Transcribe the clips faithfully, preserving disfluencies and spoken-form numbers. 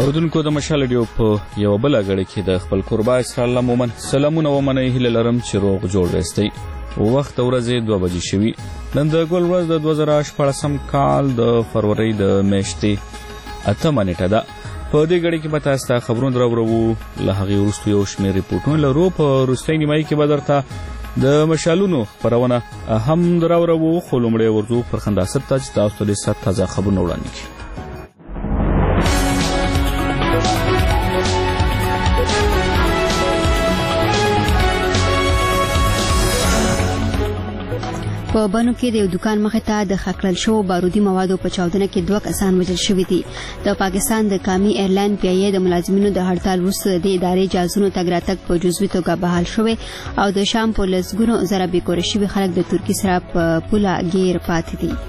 اوردونکو د مشال ډیو په یو بل غړي کې د خپل قربا اسرائیل مومن سلامونه ومنه هله لرم چې روغ جوړ وستي وخت ورځې دوه بجې شوي نن د ګل ورځ د دوه زره شپږم کال د فروری د میاشتې اتمه نیټه ده په دې غړي کې به تاسو ته خبرونه راوړو له هغه وروسته یو شمېر ریپورتونه لرو په روستۍ نیمایي کې به درته د مشالونو خبرونه هم دراوړو خو لومړی ورځو پر خنداست ته چې تاسو ته ست تازه خبرونه وړاندې کړي په بانو کې د یو دکان مخې ته د خکړل شو بارودي موادو په چاودنه کې دوه کسان وژل شوي دي د پاکستان د قومي ایرلاین پی ای د ملازمینو د هړتال وروسته د ادارې جازونو تګ راتګ په جزوي توګه بحال شوی او د شام په لسګونو زره بیکوره شوي خلک د ترکي سره په پوله ګیر پاتې دي.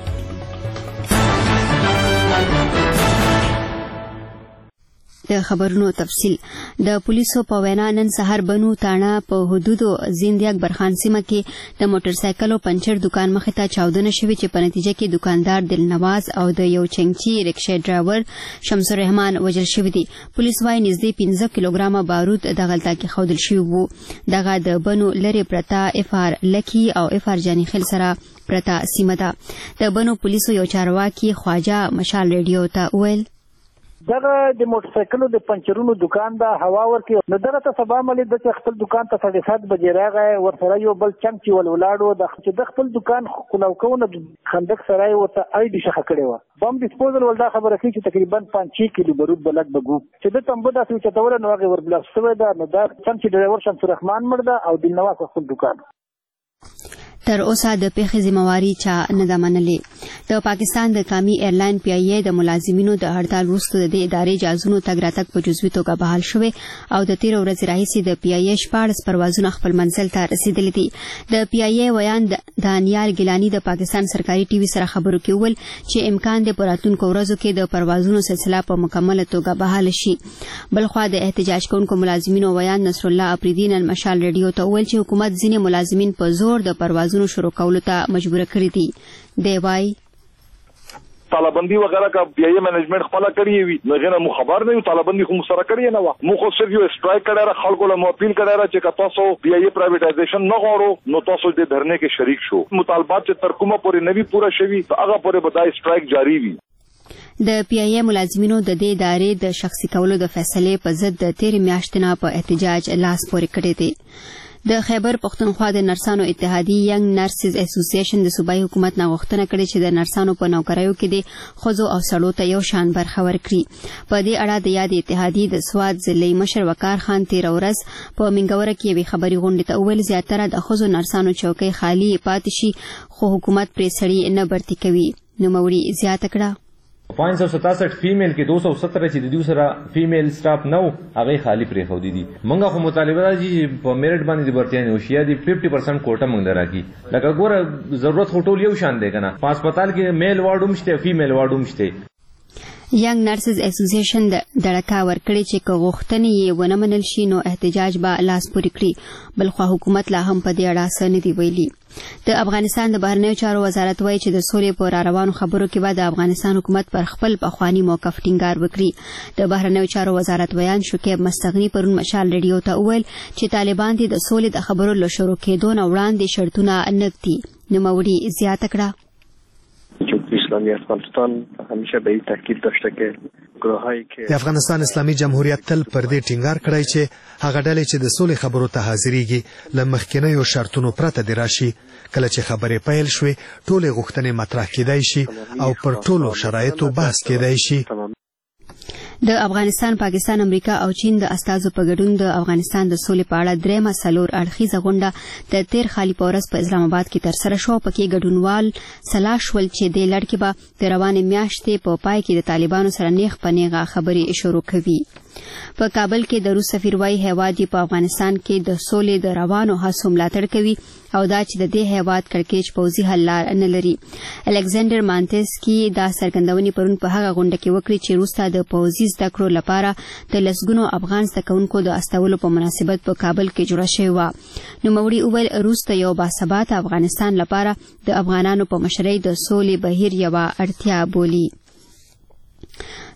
د خبرونو تفصیل د پولیسو په وینا نن سحر بنو تاڼه په حدودو زیندی اکبر خان سیمه کې د موټر سایکل او پنچر دکان مخې ته چاودنه شوې چې په نتیجه کې دکاندار دلنواز او د یو چنګچی رکشا ډرایور شمس الرحمن وژل شوی دي. پولیس وايي نږدې پنځه کیلوګرامه بارود د غلطه کې خودل شوی وو. دغه د بنو لری پرتا اف ار لکی او اف ار جانی خل سره پرتا سیمه ده. د بنو پولیسو یو چارواکي خواجه مشال ریډیو ته ویل دغه د موټر سایکلو د پنچرونو دکان دا هوا ورکي نو دغه ته سبا ملي د خپل دکان ته ساڑھے سات بجې راغی ورسره یو بل چنګ چې ول ولاړو د چې د خپل دکان خلاوکونه خندق سرای ورته اې دي شخه کړي و بم ډیسپوزل ول دا خبره کوي چې تقریبا پنځه کیلو بارود بلک بګو چې د تمبو داسې چتور نو هغه وربل شوی دا نو دا چنګ ډرایور شمس الرحمن مرده او دلنواز خپل دکان تر اوسه د پیښې ذمہواری چا نه ده منلې. د پاکستان د قومي ایرلاین پی ای ای د ملازمینو د هړتال وروسته د ادارې جازونو تګ راتګ په جزوي توګه بحال شوی او د تیر ورځې راهیسې د پی ای ای شپاړس پروازونه خپل منزل ته رسیدلي دي. د پی ای ای ویان دانیال ګیلانی د پاکستان سرکاري ټي وي سره خبرو کې ویل چې امکان دی په راتلونکو ورځو کې د پروازونو سلسله په مکمله توګه بحال شي. بلخوا د احتجاج کوونکو ملازمینو ویان نصر الله افریدی نن مشال ریډیو ته ویل چې حکومت ځینې ملازمین په زور د پروازونو شروع کولو ته مجبور کړی دي. دی وايي طالبندی وغیرہ کا پی ای مینجمنٹ خپل کړی وي نو غنه مو خبر نه یو طالبندی خو سره کړی نه و مو خو صرف یو سټرایک کړه خلکو له موپیل کړه چې تاسو پی ای پرایویټایزیشن نه غواړو نو تاسو دې دھرنے کې شریک شو مطالبات چې تر کومه پورې نوی پورا شوی هغه پورې بدای سټرایک جاری وي. د پی ای ای ملازمینو د دې ادارې د شخصي کولو د فیصلې په ضد د تیر میاشتې نه په احتجاج لاس پورې کړی دی. د خیبر پښتونخوا د نرسانو اتحادیې ینګ نرسز اسوسییشن د صوبایي حکومت نه غوښتنه کړې چې د نرسانو په نوکریو کې د ښځو او سړو ته یو شان برخه ورکړي. په دې اړه د یاد اتحادیې د سوات ضلعي مشر وقار خان تېره ورځ په منګوره کې یوې خبري غونډې ته وویل زیاتره د ښځو نرسانو چوکۍ خالي پاتې شي خو حکومت پرې سړي نه برتي کوي. نوموړي زیاته کړه पाँच सौ सतासठ फीमेल کې دو سو ستر چې د دې سره فیمیل سټاف نو هغه خالی پرې خو دي دي مونږه خو مطالبه راځي په میرټ باندې د برتیان وشیا دي پنځه پرسنټ کوټه مونږ دراکي لکه ګوره ضرورت هټول یو شان دی کنه په هسپتال کې میل وارډ هم شته فیمیل وارډ هم شته. ینګ نرسز اسوسییشن د دړکا ورکړي چې که غوښتنې یې ونه منل شي نو احتجاج به لاس پورې کړي. بلخوا حکومت لا هم په دې اړه څه نه دی ویلي. د افغانستان د بهرنیو چارو وزارت وایي چې د سولې په راروانو خبرو کې به د افغانستان حکومت پر خپل پخواني موقف ټینګار وکړي. د بهرنیو چارو وزارت ویان شکیب مستغني پرون مشال ریډیو ته وویل چې طالبان د سولې د خبرو له شروع کېدو نه وړاندې شرطونه نږدي. نوموړي زیاته کړه اسلامی افغانستان همیشه به این تاکید داشته که گروهایی که د افغانستان اسلامي جمهوریت تل پر دې ټینګار کړی چې هغه ډلې چې د سولې خبرو ته حاضرېږي له مخکینیو شرطونو پرته دې راشي. کله چې خبرې پیل شوې ټولې غوښتنې مطرح کېدای شي او پر ټولو شرایطو بحث کېدای شي. د افغانستان، پاکستان، امریکا او چین د استازو په ګډون د افغانستان د سولې په اړه درېمه څلور اړخیزه غونډه د تیر خالي په ورځ په اسلام آباد کې ترسره شوه. پکې ګډونوال سلا شول چې دې لړ کې به د روانې میاشتې په پای کې د طالبانو سره نیغ په نیغه خبرې شروع کوي. په کابل کې د روس سفیر وايي هیواد په افغانستان کې د سولې د روانو هڅو ملاتړ کوي او دا چې د دې هیواد کړکېچ پوځي حل لار نه لري. الکساندر مانتسکي دا څرګندونې پرون په هغه غونډه کې وکړې چې روسته د پوځي زده کړو لپاره د لسګونو افغان زده کوونکو د استولو په مناسبت په کابل کې جوړه شوې وه. نوموړي وویل روس ته یو باثباته افغانستان لپاره د افغانانو په مشرۍ د سولې بهیر یوه اړتیا بولي.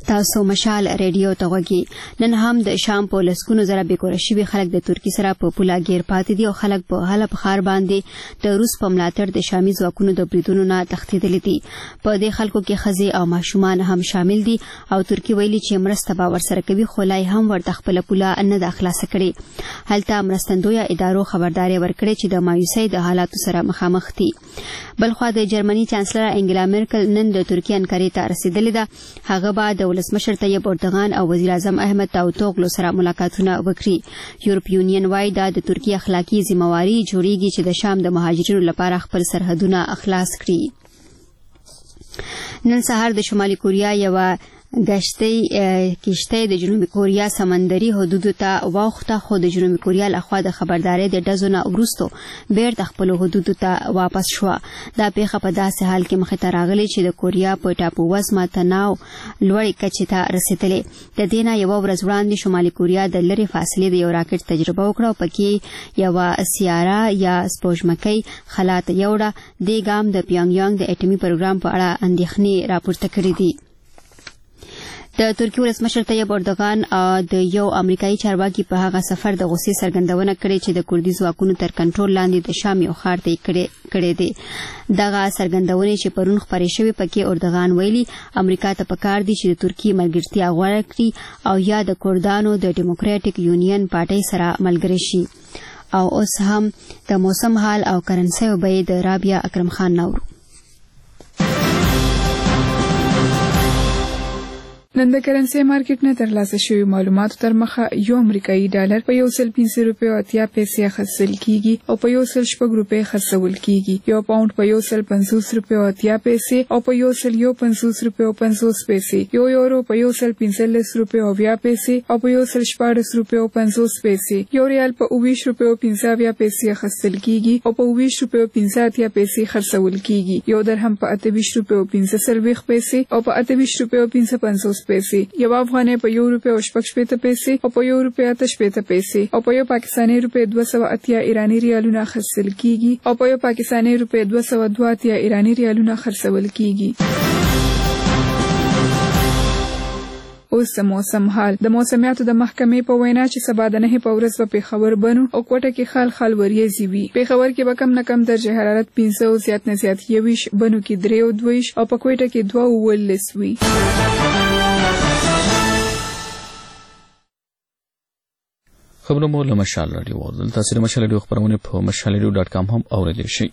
تاسو مشال ریډیو ته غوږی. نن هم د شام په لسګونو زره بېکوره شوي خلک د ترکي سره په پوله ګیر پاتې دي او خلک په حلب ښار باندې د روس په ملاتړ د شامي ځواکونو د بریدونو نه تښتېدلي دي. په دې خلکو کې ښځې او ماشومان هم شامل دي او ترکي ویلي چې مرسته به ورسره کوي، خو لا هم ورته خپله پوله نه ده خلاصه کړې. هلته مرستندویه ادارو خبرداری ورکړې چې د مایوسۍ د حالاتو سره مخامخ دي. بلخوا د جرمني چانسلر انګلا میرکل نن د ترکیې انکارې ته رسېدلې ده. هغه به د ولسمشر طیب اردوغان او وزیر اعظم احمد داوطوغلو سره ملاقاتونه وکړي. یورپ یونین وايي دا د ترکیې اخلاقی ذمہواري جوړیږي چې د شام د مهاجرینو لپاره خپل سرحدونه خلاص کړي. نن سهار د شمالي کوریا یوه گشتي کشته د جنوبي کوریا سمندري حدودو ته واوښته، خو د جنوبي کوریا لخوا د خبرداري د ډزو نه وروسته بیرته خپل حدودو ته واپس شوه. دا پیښه په داسې حال کې مخې ته راغلې چې د کوریا په ټاپو وزمه تناو لوړې کچې ته رسېدلې. د دې نه یوه ورځ وړاندې شمالي کوریا د لرې فاصلې د یو راکټ تجربه وکړه او پکې یوه سیاره یا سپوږمکۍ خلا ته یوړه. دې ګام د پیانګ یانګ د اټومي پروګرام په اړه اندېښنې راپورته کړې دي. د ترکیې ولسمشر طیب اردوغان د یو امریکایي چارواکي په هغه سفر د غوسې څرګندونه کړې چې د کردي ځواکونو تر کنټرول لاندې د شام یو ښار ته یې کړې دي. دغه څرګندونې چې پرون خپرې شوې پکې اردوغان ویلي امریکا ته پکار دي چې د ترکیې ملګرتیا غوره کړي او یا د کردانو د ډیموکراټیک یونین پارټۍ سره ملګري شي. او اوس هم د موسم حال او کرنسۍ بیې د رابعه اکرم خان نورو. نن د کرنسي مارکیټ نه ترلاسه شوی معلوماتو تر مخه یو امریکایي ډالر په یو سل پنځه روپۍ او اتیا پیسې خرڅول کیږي او په یو سل شپږ روپۍ خرڅول کیږي. یو پاوند په یو سل پنځوس روپۍ او اتیا پیسې او په یو سل یو پنځوس روپۍ او پنځوس پیسې. یو یورو په یو سل پنځلس روپۍ او اویا پیسې او په یو سل شپاړس روپۍ او پنځوس پیسې. یو ریال په اوویشت روپۍ او پنځه اویا پیسې خرڅول کیږي او په اوویشت روپۍ او پنځه اتیا پیسې خرڅول کیږي. یو درهم په اته ویشت روپۍ او پنځه څلوېښت پیسې او په اته ویشت روپۍ او پنځه پنځوس پیسې. یو افغانۍ په یو روپۍ او شپږ شپېته پیسې او په یو روپۍ اته شپېته پیسې او په یو پاکستاني روپۍ دوه سوه اتیا ایراني ریالونه خرڅول کیږي او په یو پاکستاني روپۍ دوه سوه دوه اتیا ایراني ریالونه خرڅول کیږي. اوس د موسم حال. د موسمیاتو د محکمې په وینا چې سبا د نهې په ورځ به پېښور بنو او کوټه کې خال خال وریځې وي. پېښور کې به کم نه کم درجه حرارت پنځه او زیات نه زیات یویشت، بنو کې درې او دویشت او په کوټه کې دوه اوولس وي. خبرونه مو له مشال رادیو واورېدل. تاسو د مشال رادیو خبرونه په مشال رادیو ډاټ کام هم اورېدلی شئ.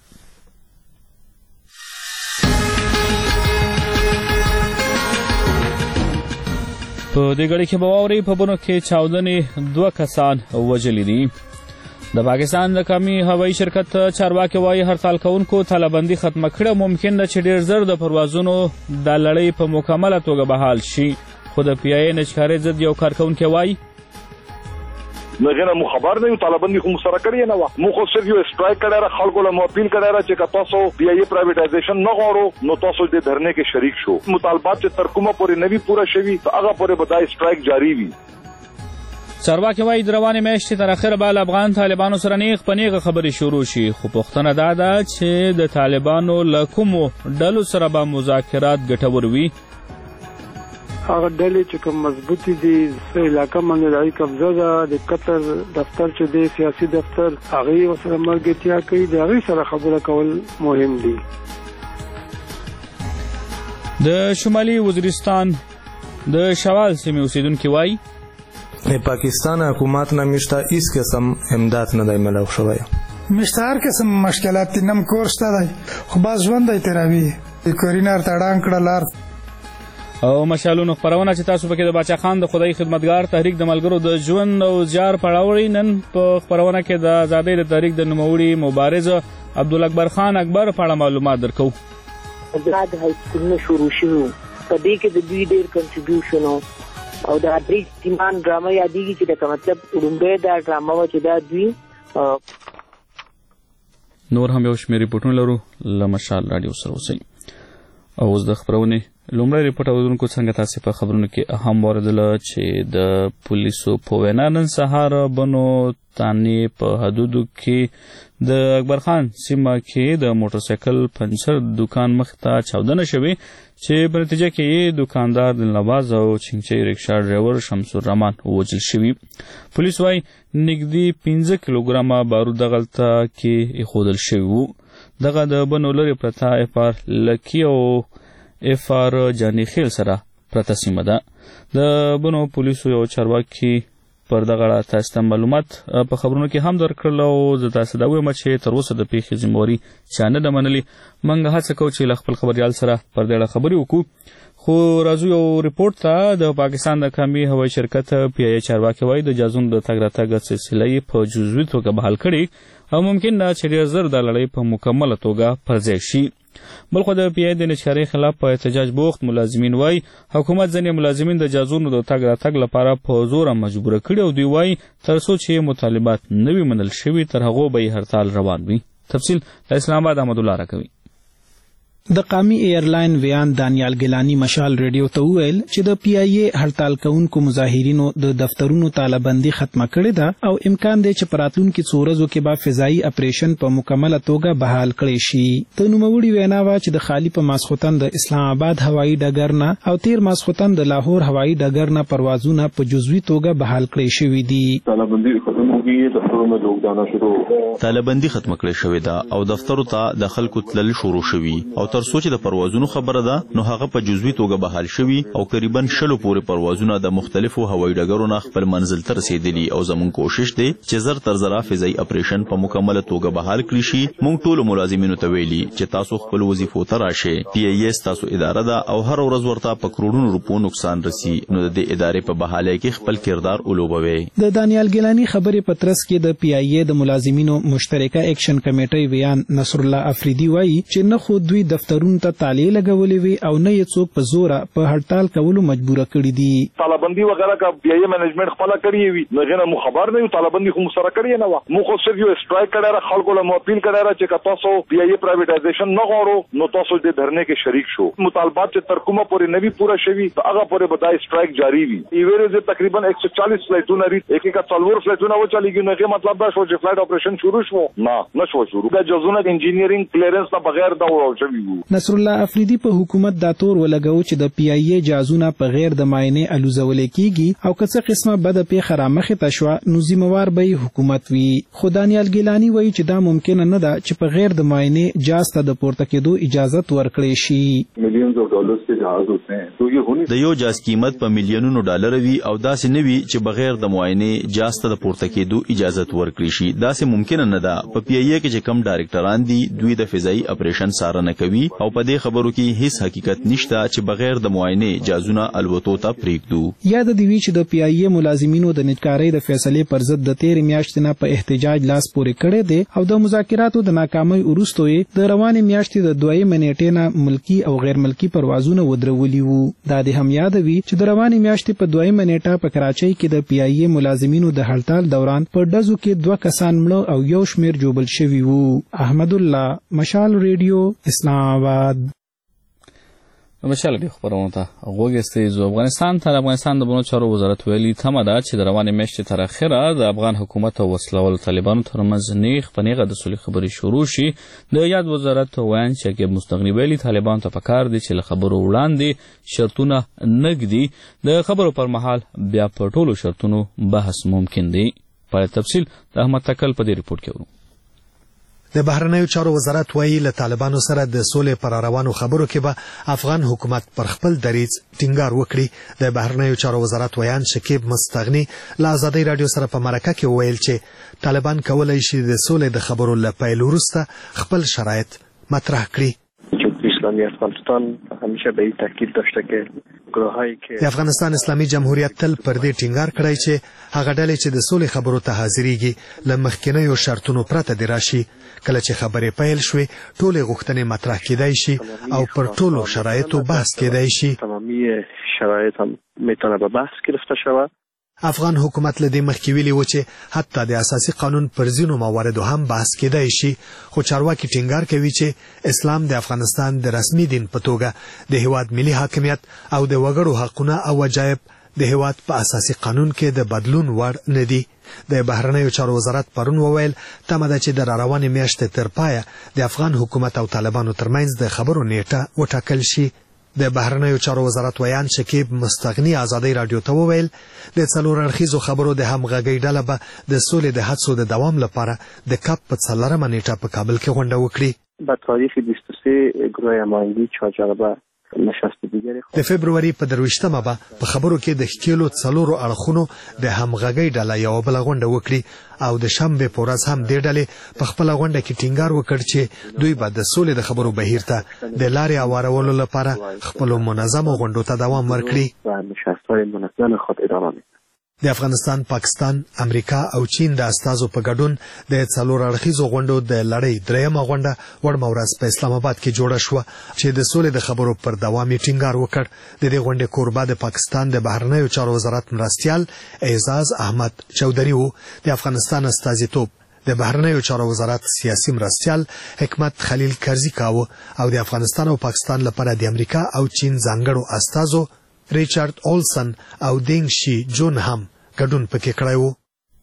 په دې غړي کې به واورئ په بنو کې چاودنې دوه کسان وژلي دي. د پاکستان د قومي هوایي شرکت چارواکي وایي هړتال کوونکو تالابندي ختمه کړه. ممکن ده چې ډېر زر د پروازونو د لړۍ په مکمله توګه بحال شي، خو د پی آی نچکارۍ ضد یو کارکونکی وایي نغنه مو خبر نه یو طالبان خو سره کړی نه و. مو خو صرف یو سټرایک کړی را خلکو له مو اپیل کړی را چې تاسو بي اي پرایویټایزیشن نه غواړو نو تاسو دې دھرنه کې شریک شو. مطالبات چې تر کومه پورې نوي پورا شوي هغه پورې بدای سټرایک جاری وي. چارواکي وایي د روانې میاشتې تر اخره به له افغان طالبانو سره نیغ په نیغه خبرې شروع شي، خو پوښتنه دا ده چې د طالبانو له کومو ډلو سره به مذاکرات ګټور وي. هغه ډلې چې کوم مضبوطی دي علاقه باندې دای قبضه ده، د قطر دفتر چې دی سیاسي دفتر هغه سره مرګتیا کوي، د هغه سره خبره کول مهم دي. د شمالي وزیرستان د شوال سیمې اوسیدونکي وایي د پاکستان حکومت نه میشته هیڅ قسم امداد نه دی ملو شوی. میشته هر قسم مشکلات نم کورسته دی خو باز ژوند دی تیراوي کورینار تړان کړلار. او مشالونو خبرونه چې تاسو پکې د باچا خان د خدای خدمتګار تحریک د ملګرو د ژوند او زیار پړاوړي. نن په خبرونه کې د آزادۍ د تحریک د نوموړي مبارز عبدالاکبر خان اکبر په اړه معلومات درکو. دا د هایسکول شروع شو په دې کې د دوی ډېر کنټریبیوشن او د دې تیمان ډرامه یادېږي چې د مطلب لومړی دا ډرامه و چې دا دوی. نور هم یو شمېر ریپورټونه لرو له مشال رادیو سره اوسئ. او اوس د خبرونې لومړی ریپورت اورونکو څنګه تاسو په خبرونو کې اهم واردله چې د پولیسو په وینا نن سهار بنو تانی په حدودو کې د اکبر خان سیمه کې د موټر سایکل پنچر دکان مخ ته چاودنه شوې چې په نتیجه کې دکاندار دلنواز او چنچي رکشا ډرایور شمس الرحمن وژل شوی. پولیس وايي نږدې پنځه کیلوګرامه بارود دغلطه کې ایښودل شوي وو. دغه د بنو لرې پرته افار لکي او افار جاني خیل سره پرته سیمه ده. د بنو پولیسو یو چارواکي پر دغه اړه تاسو ته معلومات په خبرونو کې هم درکړل او زه تاسو دا وایم چې تر اوسه د پیښې ذمہواري چا نه ده منلې. موږ هڅه کوو چې له خپل خبريال سره پر دې اړه خبرې وکړو. خو راځو یو ریپورت ته. د پاکستان د قومي هوایي شرکت پی ای چارواکي وایي د جازونو د تګ راتګ سلسله یې په جزوي توګه بحال کړې او ممکن ده چې ډېر زر د لړۍ په مکمله توګه پر ځای شي. بلخو د پی ای د نشکارۍ خلاف په احتجاج بوخت ملازمین وایي حکومت ځینې ملازمین د جازونو د تګ راتګ لپاره په زوره مجبوره کړي او دوی وایي تر څو چې مطالبات نه وي منل شوي تر هغو به یې هړتال روان وي. تفصیل د اسلام آباد احمدالله راکوي. د قومي ایرلاین ویان دانیال ګیلانی مشال ریډیو ته وویل چې د پی ای ای هړتال کوونکو مظاهرینو د دفترونو تالابندي ختمه کړې ده او امکان دی چې په راتلونکي څو ورځو کې به فضایي اپریشن په مکمله توګه بحال کړی شي. د نوموړي وینا وه چې د خالي په ماسخوتن د اسلام آباد هوایي ډګر نه او تیر ماسخوتن د لاهور هوایي ډګر نه پروازونه په جزوي توګه بحال کړی شوي دي. تالابندي ختمه کیږي دفترونو لوګدانه شروع تالابندي ختمه کړې شوې ده او دفترو ته د خلکو تلل شروع شوي او تر څو چې د پروازونو خبره ده نو هغه په جزوي توګه بحال شوي او تقریبا شلو پورې پروازونه د مختلفو هوایي ډګرونو خپل منزل ته رسیدلي او زموږ کوشش دی چې زر تر زره فضایي اپریشن په مکمله توګه بحال کړی شي. موږ ټول ملازمینو ته ویلي چې تاسو خپل وظیفو ته راشئ. پی ای ای تاسو اداره ده او هر ورځ ورته په کروڑونو روپو نقصان رسی نو د ادارې په بحالۍ کې خپل کردار ولوبوي. د دانیال ګیلانی خبرې په ترڅ کې د پی ای ای د ملازمینو مشترکه اکشن کمیټې ویان نصر الله افریدي وایي چې نه خو دوی دفترونو ته تالی لګولې وي او نه یې څوک په زوره په هړتال کولو مجبوره کړي دي. تالابندي وغیرہ کا پی ای منیجمنت خپل کړی وي نو غیر مو خبر نه یو تالابندي خو سره کړی نه و. مو خو صرف یو اسټرایک کړی را خلکو له اپیل کړی را چې تاسو پی ای پرایویټایزیشن نه غواړو نو تاسو دې دھرنه کې شریک شو. مطالبات چې تر کومه پورې نوی پورا شوی هغه پورې بدای اسټرایک جاری وي. ایوریز تقریبا ایک سو چالیس فلایټونه لري یک یک څلور فلایټونه و چلیږي نو کې مطلب دا شو چې فلایټ اپریشن شروع شو نه نه شو شروع د جزونه انجینیرینګ کلیرنس نه بغیر دا وړو شوی وو. نصر الله افریدي په حکومت دا تور ولګو چې د پی ای ای جازونه په غیر د معاینه الوزول کیږي او که څه قسمه بد پیښه را مخه تشوا نو ذمہوار به حکومت وي. خو دانیال ګیلانی وایي چې دا ممکن نه ده چې په غیر د معاینه جاز ته د پورته کېدو اجازه ورکړي شي. میلیونز اف ډالرز کې جهاز ہوتے ہیں تو یہ هونی د یو جاز قیمت په میلیونونو ډالر وي او داسې نه وي چې بغیر د معاینه جاز ته د پورته کېدو اجازه ورکړي شي. داسې ممکن نه ده. په پی ای ای کې چې کم ډایرکټران دي دوی د فضایي اپریشن څارنه کوي او په دې خبرو کې هیڅ حقیقت نشته چې بغیر د معاینه جازونه الوتو ته پریږدو. یاد دی وی چې د پی ای ای ملازمینو د نجکارۍ د فیصلې پر ضد د تیر میاشتې نه په احتجاج لاس پورې کړی دی او د مذاکراتو د ناکامۍ وروسته یې د روانې میاشتې د دویمې نیټې نه ملکی او غیر ملکی پروازونه ودرولي وو. دا د هم یاد وی چې د روانې میاشتې په دویمه نیټه په کراچۍ کې د پی ای ای ملازمینو د هړتال دوران په ډزو کې دوه کسان مړه او یو شمیر جوبل شوي وو. احمد الله مشال ریډیو اسلام آباد. مشال دی خبرونه ته غوږی زو افغانستان ته افغانستان د بنو چارو وزارت ویلي تمه ده چې د روانې میاشتې تر اخره د افغان حکومت او وسلوال طالبانو ترمنځ نیغ په نیغه د سولې خبرې شروع شي. د یاد وزارت ویان چې مستغنی ویلي طالبانو ته پکار دي چې له خبرو وړاندې شرطونه نګدي د خبرو پر مهال بیا په ټولو شرطونو بحث ممکن دی. په تفصیل د احمد تکل په دې ریپورت کې ورو. د بهرنیو چارو وزارت وایي له طالبانو سره د سولې پر روانو خبرو کې به افغان حکومت پر خپل دریځ ټینګار وکړي. د بهرنیو چارو وزارت ویان شکیب مستغنی له ازادۍ رادیو سره په مرکه کې وویل چې طالبان کولای شي د سولې د خبرو له پیل وروسته خپل شرایط مطرح کړي. اسلامی افغانستان همیشه به این تاکید داشته که گروهایی که د افغانستان اسلامي جمهوریت تل پر دې ټینګار کړی چې هغه ډلې چې د سولې خبرو ته حاضرېږي له مخکینیو شرطونو پرته دې راشي. کله چې خبرې پیل شوې ټولې غوښتنې مطرح کېدای شي او پر ټولو شرایطو بحث کېدای شي. تمامی شرایط هم میتونه به بحث گرفته شود. افغان حکومت له دې مخکې ویلي و چې حتی د اساسي قانون پر ځینو مواردو هم بحث کېدای شي، خو چارواکي ټینګار کوي چې اسلام د افغانستان د رسمي دین په توګه د هیواد ملي حاکمیت او د وګړو حقونه او وجایب د هیواد په اساسي قانون کې د بدلون وړ نه دي. د بهرنیو چارو وزارت پرون وویل تمه ده چې د راروانې میاشتې تر پایه د افغان حکومت او طالبانو ترمنځ د خبرو نیټه وټاکل شي. د بهرنیو چارو وزارت ویان شکیب مستغنی ازادي رادیو ته وویل د څلور اړخیزو خبرو د همغږۍ ډله به د سولې د هڅو د دوام لپاره د کاپ په څلورمه نیټه په کابل کې غونډه وکړي. با تاریخ بیست و سه گروه هماهنگی چهارجانبه نشست دیگری د فبرवरी په درویشتمه به په خبرو کې د ښکیلو څلورو اړخونو د همغږۍ ډله یو بل غونډه وکړي او د شنبه په ورځ هم د ډلې په خپل غونډه کې ټینګار وکړ چې دوی به د سولې د خبرو بهیر ته د لارې اوارولو لپاره خپل منظم غونډو ته دوام ورکړي. نشست‌های منظم خود ادامه می‌دهند. د افغانستان، پاکستان، امریکا او چین د استازو په ګډون د څلور اړخیزو غونډو د لړۍ دریمه غونډه وړمه ورځ په اسلام آباد کې جوړه شوه چې د سولې د خبرو پر دوام یې ټینګار وکړ. د دې غونډې کوربه د پاکستان د بهرنیو چارو وزارت مرستیال اعزاز احمد چودري و. د افغانستان استازیتوب د بهرنیو چارو وزارت سیاسي مرستیال حکمت خلیل کرزي کاوه او د افغانستان او پاکستان لپاره د امریکا او چین ځانګړو استازو ریچارډ اولسن او دینګ شي جون هم ګډون پکې کړی و.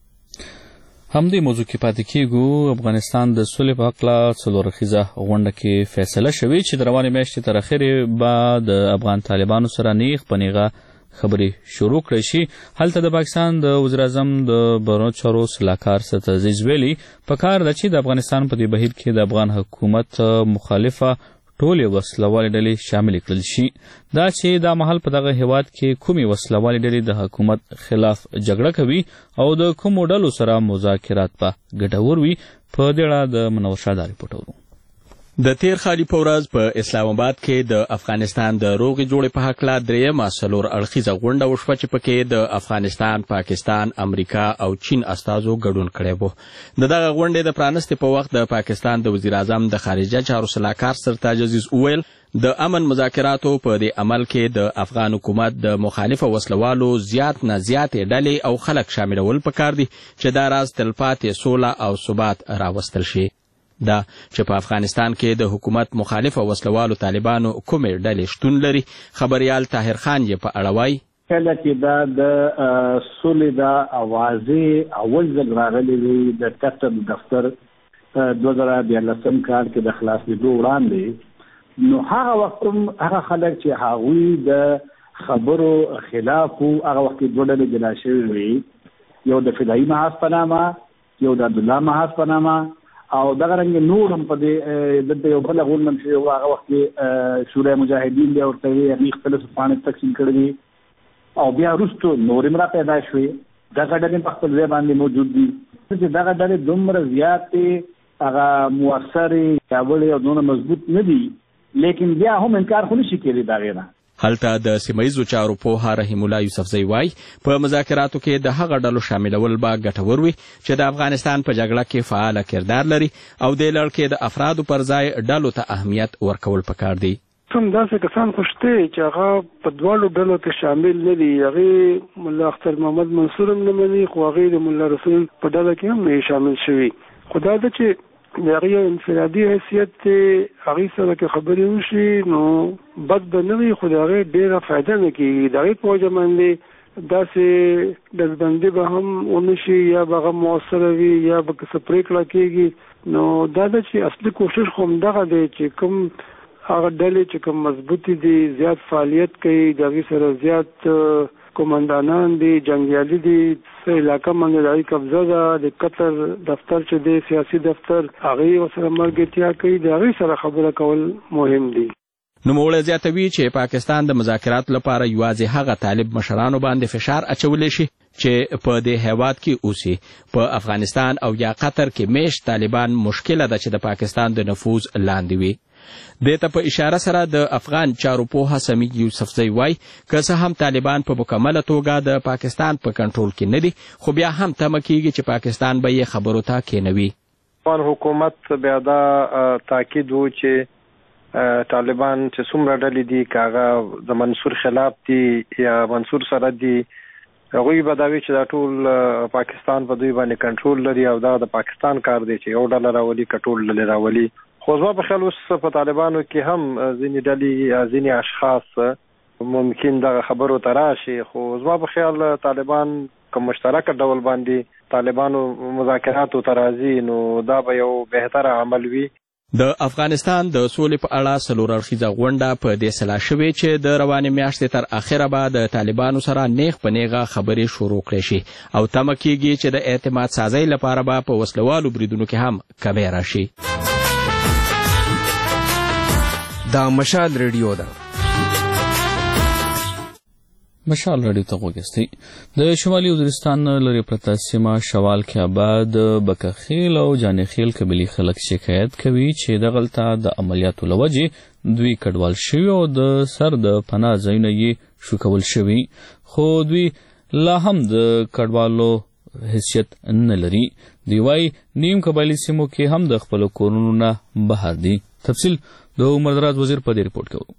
همدې موضوع کې پاتې کېږو. افغانستان د سولې په هکله څلور اړخیزه غونډه کې فیصله شوې چې د روانې میاشتې تر اخرې به د افغان طالبانو سره نیغ په نیغه خبرې شروع کړی شي. هلته د پاکستان د وزیر اعظم د بهرنیو چارو سلاکار ست عزیز ویلي پکار ده چې د افغانستان په دې بهیر کې د افغان حکومت مخالفه ټولې وسلوالې ډلې شامل کړل شي. دا چې دا مهال په دغه هیواد کې کومې وسلوالې ډلې د حکومت خلاف جګړه کوي او د کومو ډلو سره مذاکرات به ګټور وي، په دې اړه د منور شاه دا ریپورټ اورو. د تیر خالي په ورځ په اسلام آباد کې د افغانستان د روغې جوړې په هکله درېیمه څلور اړخیزه غونډه وشوه چې پکې د افغانستان، پاکستان، امریکا او چین استازو ګډون کړی و. د دغه غونډې د پرانستې په وخت د پاکستان د وزیر اعظم د خارجه چارو سلاکار سرتاج عزیز وویل د امن مذاکراتو په دې عمل کې د افغان حکومت د مخالفه وسلوالو زیات نه زیاتې ډلې او خلک شاملول پکار دي چې دا راز تلپاتې سوله او ثبات راوستل شي. دا چې په افغانستان کې د حکومت مخالفه وسلوالو طالبانو کومې ډلې شتون لري، خبريال طاهر خان یې په اړه وایي. کله چې دا د سولې د اوازې اول ځل راغلی وي د قطر دفتر دوه زره دیارلسم کال کې د خلاصېدو وړاندې، نو هغه وخت هم هغه خلک چې هغوی د خبرو خلاف وو، هغه وخت کې دوه ډلې جلا شوې وي، یو د فدایي محاذ په نامه، یو د عبدالله محاذ په نامه، او دغه رنګ نور هم په دې دلته یو بله غونډه شوې وه. هغه وخت کې شورای مجاهدین بیا ورته ویې هغوی خپله پاڼې تقسیم کړي دي او بیا وروستو نورې هم را پیدا شوې. دغه ډلې په خپل ځای باندې موجود دي چې دغه ډلې دومره زیاتې هغه مؤثرې پیاوړې او دومره مضبوط نه دي، لیکن بیا هم انکار خو نشي کېدی د هغې نه. هلته د سیمهیزو چارو پوه رحیم الله یوسفزی وایي په مذاکراتو کې د هغه ډلو شاملول به ګټور وي چې د افغانستان په جګړه کې فعاله کردار لري او دې لړ کې د افرادو پر ځای ډلو ته اهمیت ورکول پکار دي. کوم داسې کسان خو شته چې هغه په دواړو ډلو کې شامل نه دي. هغې ملا اختر محمد منصور هم نه مني، خو هغې د ملا رسول په ډله کې هم نه شامل شوي. خو دا ده چې د هغې یو انفرادي حیثیت دی، هغې سره که خبرې وشي نو بد به نه وي، خو د هغې ډېره فایده نه کېږي. د هغې په وجه باندې داسې ډلبندي به هم ونه شي یا به هغه مؤثره وي یا به که څه پرېکړه کېږي. نو دا ده چې اصلي کوشش خو همدغه دی چې کوم هغه ډلې چې کوم مضبوطې دي، زیات فعالیت کوي، د هغې سره زیات کمانډانان دي، جنګیالي دي، څه علاقه باندې د هغوی قبضه ده، د قطر دفتر چې دی سیاسي دفتر، هغې ورسره ملګرتیا کوي، د هغې سره خبره کول مهم دي. نوموړی زیاتوي چې پاکستان د مذاکراتو لپاره یوازې هغه طالب مشرانو باندې فشار اچولی شي چې په دې هیواد کې اوسي. په افغانستان او یا قطر کې میشت طالبان مشکله ده چې د پاکستان د نفوذ لاندې وي. دې ته په اشاره سره د افغان چارو پوه سمیع یوسفزی وایي که څه هم طالبان په مکمله توګه د پاکستان په کنټرول کې نه دي، خو بیا هم تمه کېږي چې پاکستان به یې خبرو ته کېنوي. افغان حکومت بیا دا تاکید و چې طالبان چې څومره ډلې دي که هغه د منصور خلاف دي یا منصور سره دي هغوی به دا وی چې دا ټول پاکستان په دوی باندې کنټرول لري او دا د پاکستان کار دی چې یو ډله راولي کټول ډله راولي. خو زما په خیال اوس په طالبانو کې هم ځینې ډلې ځینې اشخاص ممکن دغه خبرو ته راشي، خو زما په خیال طالبان که مشترک ډول باندې طالبانو مذاکراتو ته راځي نو دا به یو بهتره عمل وي. د افغانستان د سولې په اړه څلور اړخیزه غونډه په دې سلا شوې چې د روانې میاشتې تر اخره به د طالبانو سره نیغ په نیغه خبرې شروع کړې شي او تمه کېږي چې د اعتماد سازۍ لپاره به په وسلوالو بریدونو کې هم کمی راشي. دا مشال ریډیو ده. مشال راډیو ته غوږ د شمالي وزیرستان لرې پرته سیمه شوال کې آباد بکخیل او جانخیل قبیلې خلک شکایت کوي چې دغلته د عملیاتو له وجې دوی کډوال شوي او د سر د پناه ځایونه یې شوکول شوي، خو دوی لا هم د کډوالو حیثیت نه لري. دوی وایي نیم قبایلي سیمو کې هم د خپلو کورونو نه بهر دي. تفصیل د عمر دراز وزیر په دې رپورټ کې.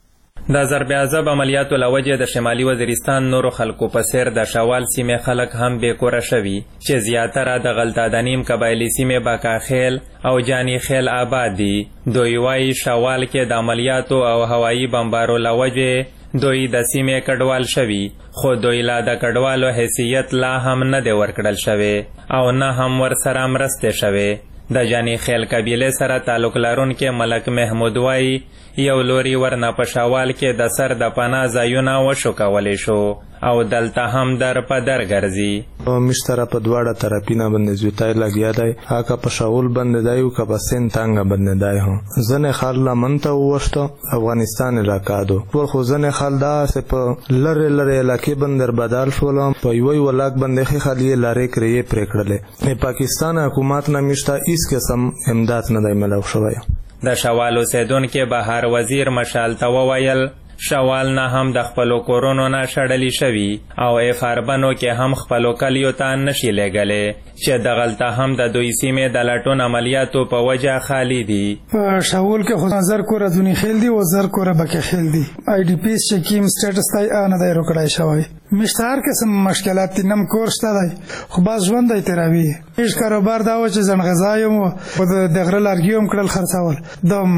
د ضرب عذاب عملیاتو له وجې د شمالي وزیرستان نورو خلکو په څیر د شوال سیمې خلک هم بېکوره شوي چې زیاتره د غلطه د نیم قبایلي سیمې باکاخیل او جانی خیل آباد دي. دوی وایي شوال کې د عملیاتو او هوایي بمبارو له وجې دوی د سیمې کډوال شوي، خو دوی لا د کډوالو حیثیت لا هم نه دی ورکړل شوی او نه هم ورسره مرستې شوی. د جانی خیل قبیلې سره تعلق لرونکي ملک محمود وایي یو لوري ورنه په شوال کې د سر د پناه ځایونه وشوکولی شو او دلته هم در په در ګرځي. مشتره په دواړه طرفینه باندې زویتای لګیا دی، هغه په شاول باندې دی او که په سین تانګه باندې دی. هم ځنې خال لمن ته ووښته افغانستان راکادو ټول، خو ځنې خال داسې په لرې لرې علاقې باندې بدل شول، په یوه یوه لاک باندې ښې خال یې لارې کرې پرې کړلې. پاکستان حکومت نه میشته هیڅ قسم امداد نه دی ملو شوی. د شوال اوسیدونکي بهر وزیر مشال ته وویل شوال نه هم د خپلو کورونو نه شړلی شوي او اف اربنو کې هم خپلو کلیو ته نشي لېږلی چې دغلته هم د دوی سیمې د لټون عملیاتو په وجه خالی دي. په شاول کې خو زر کوره دونی خیل دي او زر کوره بکه خیل دي. آی ډی پی چې کیم سټیټس ته نه دی روکړای شوی. مشتهر قسم مشکلات نم کور شته دی، خو باز ژوند دی تیراوي. هیڅ کاروبار دا و چې ځن غذا یم او د غره لرګي هم کړل خرڅول د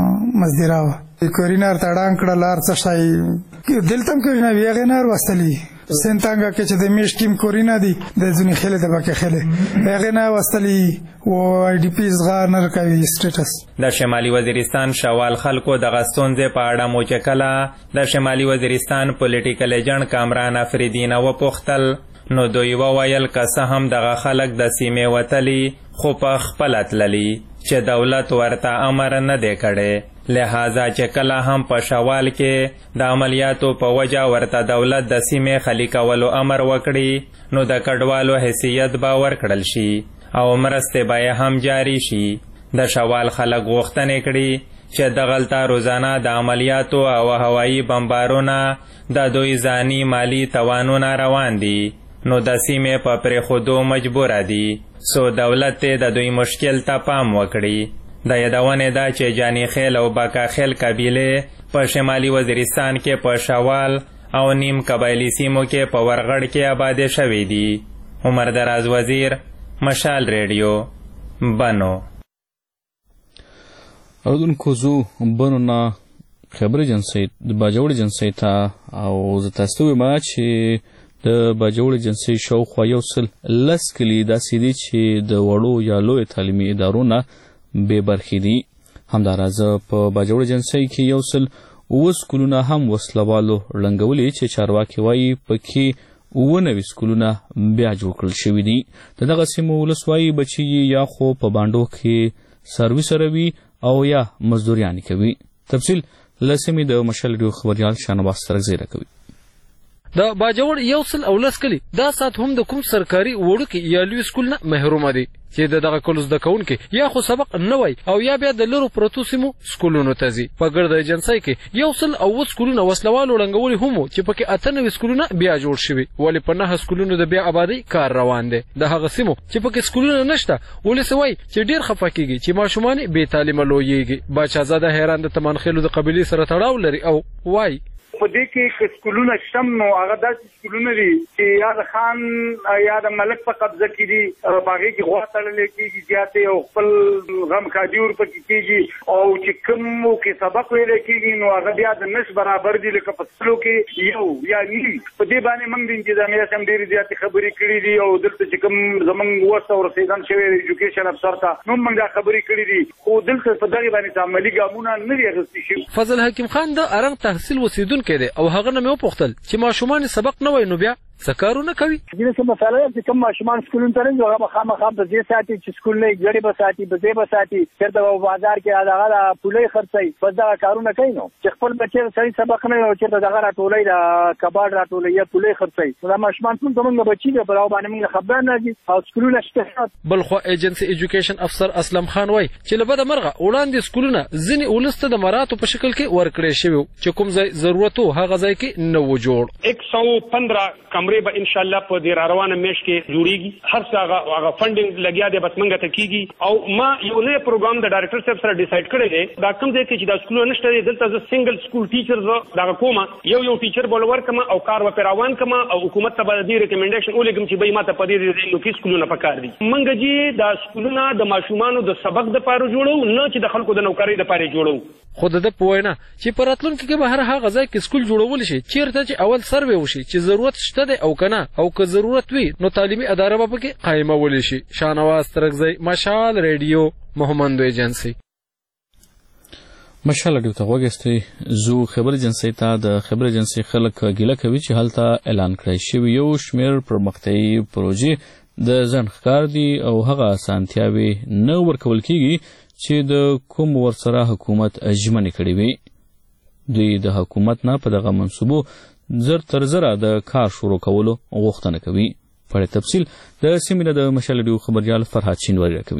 مزدراوه کورینار تړان کړل هر څه شای دلته هم کوي نه ویغه نار وستلی سنتانګه کې چې د میش کیم کورینا دي د ځنی خله د بکه خله ویغه نه وستلی او آی ډی پی زغار نه کوي سټیټس. د شمالي وزیرستان شوال خلکو د غستونځ په اړه مو چې کله د شمالي وزیرستان پولیټیکل ایجنټ کامران افریدی نه وپوښتل نو دوی وویل که څه هم دغه خلک د سیمې وتلي خو په خپله تللي چې دولت ورته امر نه دی کړی، لہذا چې کله هم په شوال کې د عملیاتو په وجه ورته دولت د سیمې خالی کولو امر وکړي نو د کډوالو حیثیت به ورکړل شي او مرستې به یې هم جاری شي. د شوال خلک غوښتنې کړي چې دغلته روزانه د عملیاتو او هوایي بمبارونه د دوی ځاني مالی توانونه روان دي نو د سیمې په پرېښودو مجبوره دي سو دولت د دوی مشکل ته پام وکړي. د یادونې ده چې جانی خیل او باکاخیل قبیلې په شمالي وزیرستان کې په شوال او نیم قبایلي سیمو کې په ورغړ کې آبادې شوي دي. عمر دراز وزیر، مشال ریډیو، بنو. اردوونکو زو بنو نه خبرې جنسۍ د باجوړې جنسۍ ته او زه تاسو ته وایم چې د باجوړې جنسۍ شاوخوا یو سل لس کلي داسې دي چې د وړو یا لویو تعلیمي ادارو نه بې برخې دي. همداراز په باجوړې جنسۍ کې یو سل اووه سکولونه هم وسلوالو ړنګولي چې چارواکي وایي پکې اووه نوي سکولونه بیا جوړ کړل شوي دي. د دغه سیمو ولسوایي بچي یا خو په بانډو کې سروي سره وي او یا مزدوریانې کوي. تفصیل له سیمې د مشال ریډیو خبریال شانواز سرکزی راکوي. د باجوړ یو سل او لس کلي دا سات هم د کوم سرکاري وړوکي یا لوی سکول نه محرومه دي چې د دغه کلو زده کوونکي یا خو سبق نه وای او یا بیا د لرو پرتو سیمو سکولونو ته ځي. په ګرده ایجنسۍ کې یو سل او اووه سکولونه وسلوالو ړنګولي هم چې پکې اته نوي سکولونه بیا جوړ شوي، ولې په نهه سکولونو د بیا آبادۍ کار روان دی. د هغه سیمو چې پکې سکولونه نشته ولس وایي چې ډېر خفه کېږي چې ماشومان بې تعلیمه لویېږي. باچازاده حیران د تمانخیلو د قبیلې سره تړاو لري او وایي په دې کې سکولونه شم نو هغه داسې سکولونه دي چې یا د خان یا د ملک په قبضه کې دي هغه کې غوا تړل کېږي زیاتې او خپل غم خادي ور پکې کېږي او چې کوم کې سبق ویل کېږي نو هغه بیا د نش برابر دي لکه په سلو کې یو یا نیم په دې باندې موږ د انتظامیه سم ډېرې زیاتې خبرې کړې دي او دلته چې کوم زموږ وسه ورسېدن شوی ایجوکیشن افسر ته نو موږ دا خبرې کړې دي خو دلته په دغه باندې عملي ګامونه نه دي اخیستل شوي. فضل حکیم خان د ارنګ تحصیل اوسیدونکی دی او هغه نه مې وپوښتل چې ماشومان سبق نه وای نو بیا څه کارونه کوي؟ دې څه مسله ده چې کوم ماشومان سکولونو ته راځي هغه خامخا په دې ساتي چې سکول نه ګړې به ساتي په دې به ساتي چېرته په بازار کې هغه پولې خرڅوي بس دغه کارونه کوي نو چې خپل بچی صحیح سبق نه وي چېرته دغه راټولوي د کباړ راټولوي یا پولې خرڅوي دا ماشومان ټول زموږ بچي دي په هغه باندې موږ خبر نه دي او سکولونه شته. بلخوا ایجنسي ایجوکیشن افسر اسلم خان وای چې له بده مرغه وړاندې سکولونه ځینې ولس ته د مراتو په شکل کې ورکړی شوي چې کوم ځای ضرورت و هغه ځای کې نه و جوړ. एक सौ पंद्रह कमरे به ان شاء الله په دې روانه میش کې جوړیږي هر څه هغه هغه فندینګ لګیا دی بس منګه ته کیږي او ما یو نه پروګرام د ډایریکټر صاحب سره ډیسایډ کړی دی دا کوم ځای کې چې دا سکول نشته دی دلته ز سنگل سکول ټیچرز دا کومه یو یو ټیچر بولور کما او کار و پیراوان کما او حکومت ته به دې ریکمنډیشن ولګم چې به ما ته پدې دې نو کې سکولونه پکار دي منګه جی دا سکولونه د ماشومانو د سبق د پاره جوړو نه چې د خلکو د نوکری د پاره جوړو. خود د پوینه چې پراتلونکو کې به هر هغه ځای کې سکول جوړول شي چیرته چې اول سروې وشي چې ضرورت شته دی او کنه او که ضرورت وي نو تعلیمي اداره به پکې قائمه ولې شي. شانواز ترغزی مشال ریډیو محمد ایجنسی مشال ډیو ته وګستي زو خبر ایجنسی ته د خبر ایجنسی خلک ګیله کوي چې حالته اعلان کړی شوی یو شمیر پرمختیايي پروژې د ځنخکار دي او هغه اسانتیاوي نه ورکول کیږي چې د کوم ورسره حکومت اجمنه کړی وي. دوی د حکومت نه په دغه منصوبو زر تر زره د کار شروع کولو غوښتنه کوي. په تفصیل د سیمینار د مشال ډیو خبريال فرحات شینواری راکوي.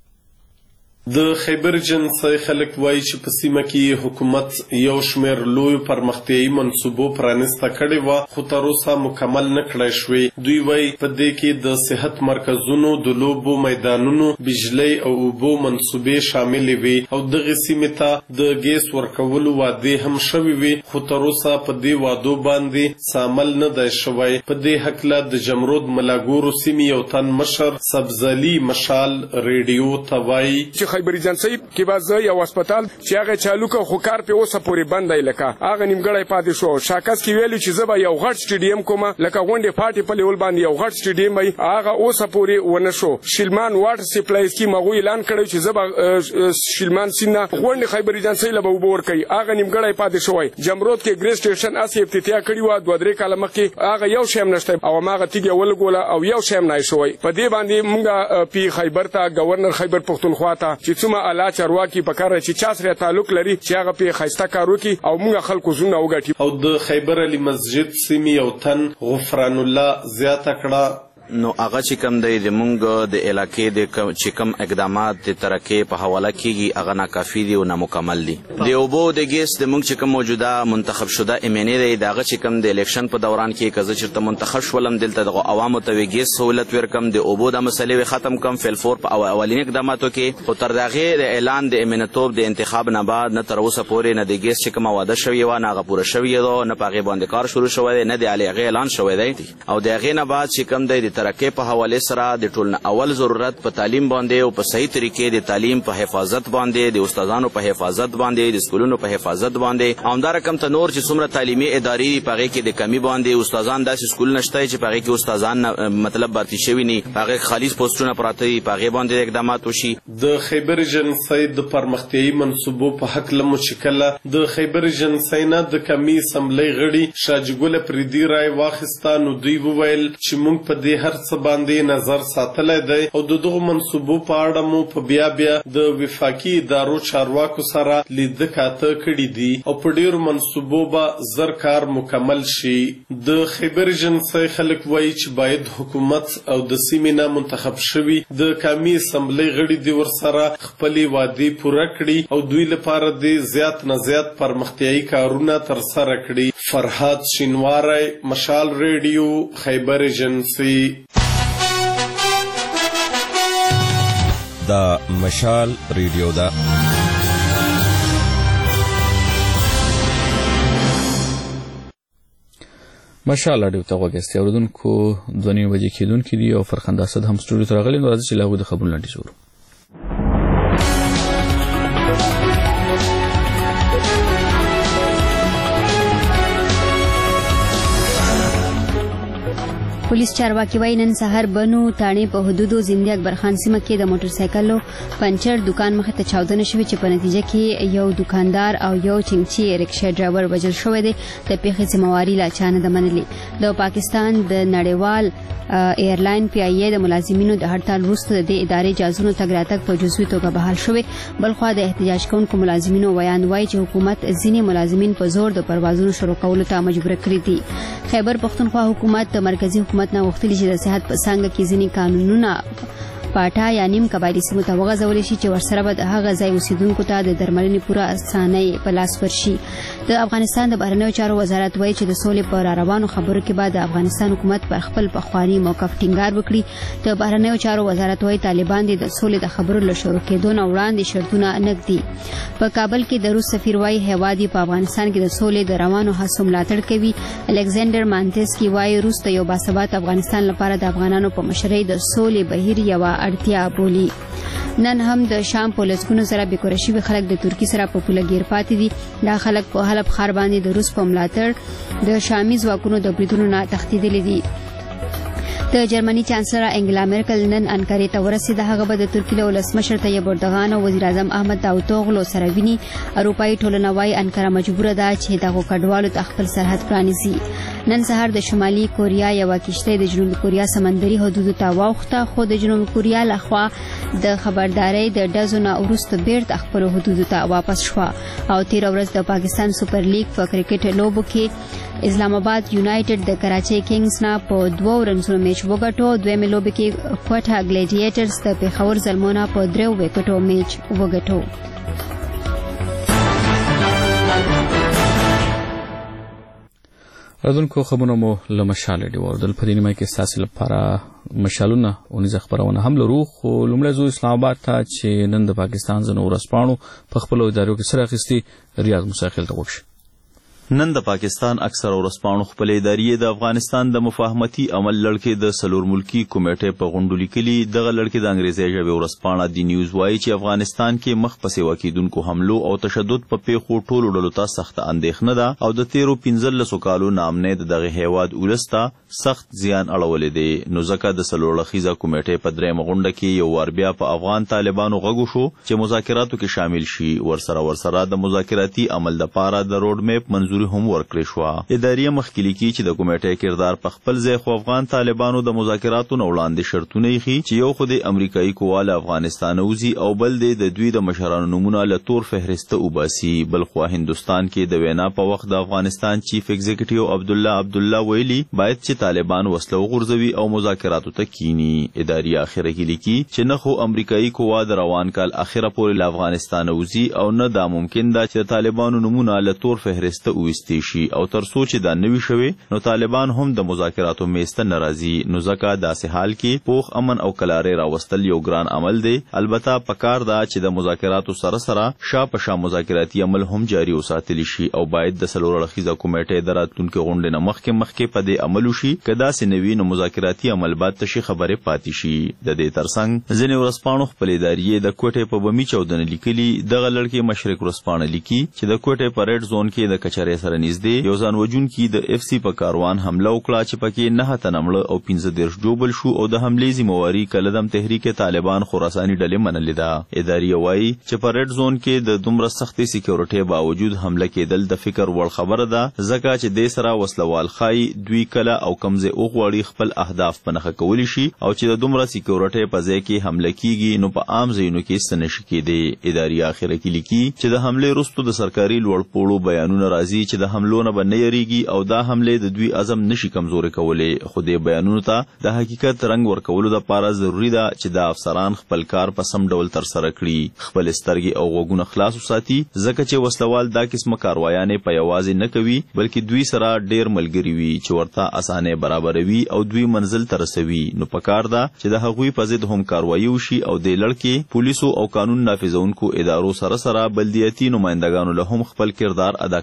د خیبر جنسي خلک وایي چې په سیمه کې حکومت یو شمیر لوی پرمختیايي منصوبو پرانسته کړي و خو تر اوسه مکمل نه کړی شوی. دوی وایي په دې کې د صحت مرکزونو د لوبو میدانونو بجلی او اوبو منصوبې شامل وي او دغه سیمه ته د ګیس ورکولو وعده هم شوی وي خو تر اوسه په دې وعدو باندې سامل نه دی شوی. په دې حق له د جمرود ملاګورو سیمه یو تن مشر سبزلی مشال ریډیو ته وایي خیبر ایجنسی کې بازه یو هسپتال چې هغه چالو کو خو کار په اوسه پورې بند دی لکه هغه نیمګړی پاتې شو. شاکس کې ویلي چې زبا یو غټ سټیډیم کومه لکه غونډې پارټي په لیول باندې یو غټ سټیډیم وي هغه اوسه پورې ونه شو. شلمان واټر سپلای سکیم هغه اعلان کړی چې زبا شلمان سینا غونډې خیبر ایجنسی له وبور کوي هغه نیمګړی پاتې شوی. جمرود کې ګریس سټیشن اسی افتتاح کړی و دوه درې کاله مخکې هغه یو شیم نشته او ماغه تیګ ولګوله او یو شیم نه شوی. په دې باندې مونږه پی خیبر ته گورنر خیبر پختونخوا ته چې څومره اعلی چارواکي پکاره چې چا سره تعلق لري چې هغه په خیسته کارو کې او موږ خلکو زونه وګټي. او د خیبر علی مسجد سیمه یو تن غفران الله زیاته کړه نو هغه چې کوم دی د مونږ د علاقې د چې کوم اقدامات د ترقې په حواله کیږي هغه ناکافي دي او نامکمل دي. د اوبو د ګیس د مونږ چې کوم موجوده منتخب شوه ایمنی دی دغه چې کوم د الیکشن په دوران کې کزه چرته منتخب شولم دلته د عوامو ته ګیس سہولت ورکم د اوبو د مسلې ختم کم فل فور په اولین اقداماتو کې خو تر دغه د اعلان د امنیتوب د انتخاب نه بعد نه تر اوسه پورې نه د ګیس چې کوم واده شوی و نه غوړه شوی و نه پاغه باندې کار شروع شوی نه د علی اعلان شوی دی او دغه نه بعد چې کوم د ترقې په حواله سره د ټول اول ضرورت په تعلیم باندې او په صحیح طریقې د تعلیم په حفاظت باندې د استادانو په حفاظت باندې د سکولونو په حفاظت باندې او دا رقم ته نور چې څومره تعلیمي ادارې په هغه کې د کمی باندې استادان داسې سکول نشته چې په هغه کې استادان مطلب برتی شوی نه هغه خالص پوسټونه پراته دي په هغه باندې اقدامات وشي. د خیبر جنسي د پرمختیايي منصوبو په حق له مشکله د خیبر جنسي نه د کمی اسمبلی غړي شاجګل پردي رای واخستانو دوی وویل چې موږ په دې هر څه باندې نظر ساتلای دی او د دغه منصوبو په اړه مو په بیا بیا د وفاقي ادارو چارواکو سره لید کاته کړي دي او په ډیرو منصوبو به زر کار مکمل شي. د خیبر جنسي خلک وایي چې باید حکومت او د سیمې نه منتخب شوي د قومي اسمبلی غړي دی ورسره خپلې وعدې پوره کړي او دوی لپاره د زیات نه زیات پرمختیايي کارونه ترسره کړي. فرحات شینواری مشال ریډیو خیبر جنسي. دا مشال ریډیو دا ماشاءالله ډېر ته وګورئ اوردونکو دوه بجې کېدونکې دي او فرخنده اسد هم سټوډیو ته راغلی نو راځي چې لاغو د خبرونو لاندې شروع پولیس چارواکي وايي نن سهار بنو تاڼې په حدودو زندي اکبر خان سیمه کې د موټر سایکلو پنچر دکان مخې ته چاودنه شوې چې په نتیجه کې یو دکاندار او یو چنګچي رکشا ډرایور وژل شوی دی د پیښې ذمہواري لا چا نه ده منلې د پاکستان د نړیوال ایرلاین پی آی ای د ملازمینو د هړتال وروسته د دې ادارې جازونو تګ راتګ په جزوي توګه بحال شوی بلخوا د احتجاج کوونکو ملازمینو ویان وایي چې حکومت ځینې ملازمین په زور د پروازونو شروع کولو ته مجبور کړي دي خیبر پښتونخوا حکومت د مرکزی حکومت نه غوښتلي چې د صحت په څانګه کې ځینې قانونونه پاټا یا نیم قبایلي سیمو ته وغځولی شي چې ورسره به د هغه ځای اوسیدونکو ته د درملنې پوره اسانۍ په لاس ورشي د افغانستان د بهرنیو چارو وزارت وایي چې د سولې په راروانو خبرو کې به د افغانستان حکومت پر خپل پخواني موقف ټینګار وکړي د بهرنیو چارو وزارت وایي طالبان د سولې د خبرو له شروع کېدو نه وړاندې شرطونه نږدي په کابل کې د روس سفیر وایي هیواد په افغانستان کې د سولې د روانو هڅو ملاتړ کوي الکساندر مانتسکی وایي روس د یو باثبات افغانستان لپاره د افغانانو په مشرۍ د سولې بهیر یوه اړتیا بولي نن هم د شام په لسګونو سره بیکوره شوي خلک د ترکي سره په پوله ګیر پاتې دي دا خلک په حلب ښار باندې د روس په ملاتړ د شامي ځواکونو د بریدونو نه تښتېدلي دي د جرمني چانسلر انګلا میرکل نن انکارې ته ورسېده هغه به د ترکي له ولسمشر طیب اردوغان او وزیر اعظم احمد داوطوغلو سره ویني اروپایي ټولنه وایي انکره مجبوره ده چې دغو کډوالو ته خپل سرحد پرانیزي نن سهار د شمالي کوریا یوه کښتۍ د جنوبي کوریا سمندري حدودو ته واوښته خو د جنوبي کوریا لخوا د خبردارۍ د ډزو نه وروسته بیرته خپلو حدودو ته واپس شوه او تېره ورځ د پاکستان سوپر لیګ په کرکټ لوبو کې اسلام آباد یونایټډ د کراچۍ کنګز نه په دوو رنزونو میچ وګټو دویمې لوبې کې کوټه ګلیډیټرز د پېښور زلمونه په دریو وکټو میچ وګټو راځونکو خبرونه مو له مشاله دی وردل په دې نیمه کې ستاسو لپاره مشالونه اونیز خبرونه هم لرو خو لومړی زو اسلام آباد ته چې نن د پاکستان ځنو ورسپانو په خپل ادارو کې سره اخیستي ریاض مساخل ته وښه نن د پاکستان اکثر ورسپانو خپل ادارې د افغانستان د مفاهمتي عمل لړکې د سلور ملکی کمیټې په غونډو لیکلي دغه لړکې د انګریزي ژبې ورسپانه دی نیوز وایي چې افغانستان کې مخ په سیوا کېدونکو حملو او تشدد په پیښو ټولو ډلو ته سخت اندېښنه ده او د تیرو پنځلسو کالو نامنې د دغه هیواد ولسته سخت زیان اړولی دی نو ځکه د سلور لخیزه کمیټې په درېیمه غونډه کې یو وار بیا په افغان طالبانو غږ شو چې مذاکراتو کې شامل شي ورسره ورسره د مذاکراتي عمل لپاره د روډ میپ منظور هم ورکړی شو ادارې مخکې لیکي چې د کمیټې کردار په خپل ځای خو افغان طالبانو د مذاکراتو نه وړاندې شرطونه یې چې یو خو د امریکایي قواله افغانستان وزي او بل د دوی د مشرانو نمونه له تور فهرسته وباسي بل خو هندستان کې د وینا په وخت د افغانستان چیف ایگزیکټیو عبدالله عبدالله ویلي باید چې طالبان وسله وغورځوي او مذاکراتو ته کینی ادارې اخره کې لیکي چې نه خو امریکایي قوا د روان کال اخره پورې له افغانستان وزي او نه دا ممکن ده چې طالبانو نمونه له تور فهرسته وستي شي او تر څو چې دا نوي شوي نو طالبان هم د مذاکراتو میسته ناراضي نو ځکه داسې حال کې پوخ امن او کلارې راوستل یو ګران عمل دی البته پکار ده چې د مذاکراتو سره سره شا په شا مذاکراتي عمل هم جاري وساتل شي او باید د سلور لخیزه کمیټې د راتلونکو غونډې نه مخکې مخکې په دې عمل وشي کدا سې نوي نو مذاکراتي عمل بعد تشي خبره پاتې شي د دې ترڅنګ ځینې ورسپانو خپل ادارې د کوټې په بمی چودنه لیکلي دغه لړکې مشرق ورسپانه لیکي چې د کوټې په ریډ زون کې د کچاري سره نږدې یو ځان وجونکي د اف سی په کاروان حمله وکړه چې پکې نه تنه مړه او پنځه دېرش جوبل شو او د حملې ذمہواري کلدم تحریک طالبان خراساني ډلې منلې ده ادارې وایي چې په ریډ زون کې د دومره سختي سکیورټي باوجود حمله کېدل د فکر وړ خبره ده ځکه چې د سره وسلوال خای دوی کله او کمزه او غوړي خپل اهداف پنهخه کولی شي او چې د دومره سکیورټي په ځای کې حمله کیږي نو په عام ځایونو کې سنش کېدي ادارې اخره کې لیکي چې د حمله وروسته د سرکاري لوړ پوړو بیانونه راځي چې د حملو نه نه یریږي او دا حمله د دوی عزم نشي کمزوري کولای خو دې بیانونو ته د حقیقت رنگ ورکولو لپاره ضروری ده چې د افسران خپل کار په سم ډول تر سره کړي خپل سترګې او غوږونه خلاص وساتي ځکه چې وسلوال دا قسمه کاروایانې په یوازې نه کوي بلکې دوی سره ډیر ملګری وي چې ورته اسانه برابروي او دوی منزل ته رسوي نو پکار ده چې د هغوی په ضد هم کاروایی وشي او د لړکې پولیسو او قانون نافذونکو ادارو سره سره بلدیاتي نمائندګانو له هم خپل کردار ادا کول پکار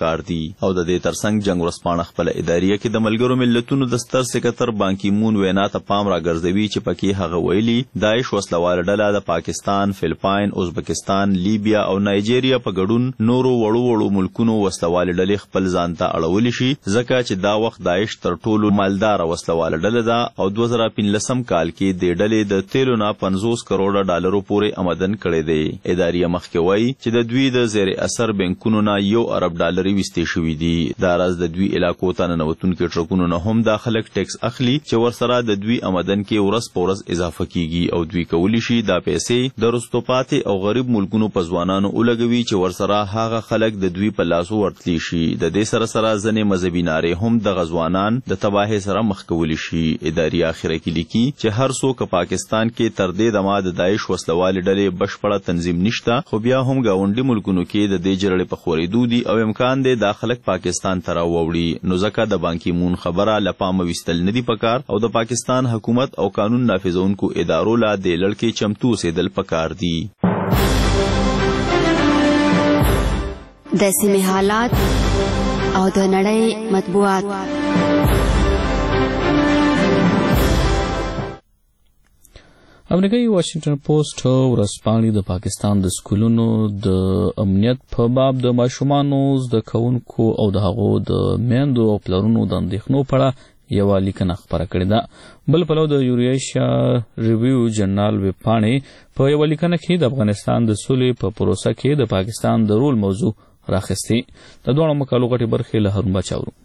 پکار دي او د دې ترڅنګ جنگ ورځپاڼه خپل اداریه کې د ملګرو ملتونو د ستر سکرټر بان کی مون وینا ته پام راګرځوي چې پکې هغه ویلي داعش وسلوال ډله د پاکستان، فلپاین، ازبکستان، لیبیا او نایجیریا په ګډون نورو وړو وړو ملکونو وسلوال ډلې خپل ځان ته اړولی شي ځکه چې دا وخت داعش تر ټولو مالدار وسلوال ډله ده او دوه زره پنځلسم کال کې د ډلې د تیلو نه پنځوس کروڑه ډالرو پورې آمدن کړی دی. اداریه مخکې وایي چې د دوی د زیر اثر بانکونو نه یو ارب ډالري ویستې شوي دي. دا راز د دوی علاقو ته ننوتونکي ټرکونو نه هم دا خلک ټیکس اخلي چې ورسره د دوی آمدن کې ورځ په ورځ اضافه کیږي او دوی کولی شي دا پیسې د وروسته پاتې او غریب ملکونو په ځوانانو ولګوي چې ورسره هغه خلک د دوی په لاسو ورتلی شي. د دې سره سره ځینې مذهبي نارې هم د غزوانان د تباهۍ سره مخ کولی شي. اداري اخره کې لیکي چې هر څوک پاکستان کې تر دې دمه د داعش وسلوالې ډلې بشپړه تنظیم نشته خو بیا هم ګاونډي ملکونو کې د دې جګړې په خورېدو دي او امکان دی دا خلک پاکستان ته راووړي. نو ځکه د بان کی مون خبره له پامه ویستل نه دي پکار او د پاکستان حکومت او قانون نافذونکو ادارو لا د لړکې چمتو اوسېدل پکار دي. د سیمې حالات او د نړۍ مطبوعات. امریکایي واشنگټن پوسټ ورځپاڼې د پاکستان د سکولونو د امنیت په باب د ماشومانو زده کوونکو او د هغو د میندو او پلرونو د اندېښنو په اړه یوه لیکنه خپره کړې ده. بل پلو د یوریشیا ریویو جرنال ویبپاڼې په یوه لیکنه کې د افغانستان د سولې په پروسه کې د پاکستان د رول موضوع راخستې. د دواړو مقالو غټې برخې له هارون باچا اورو.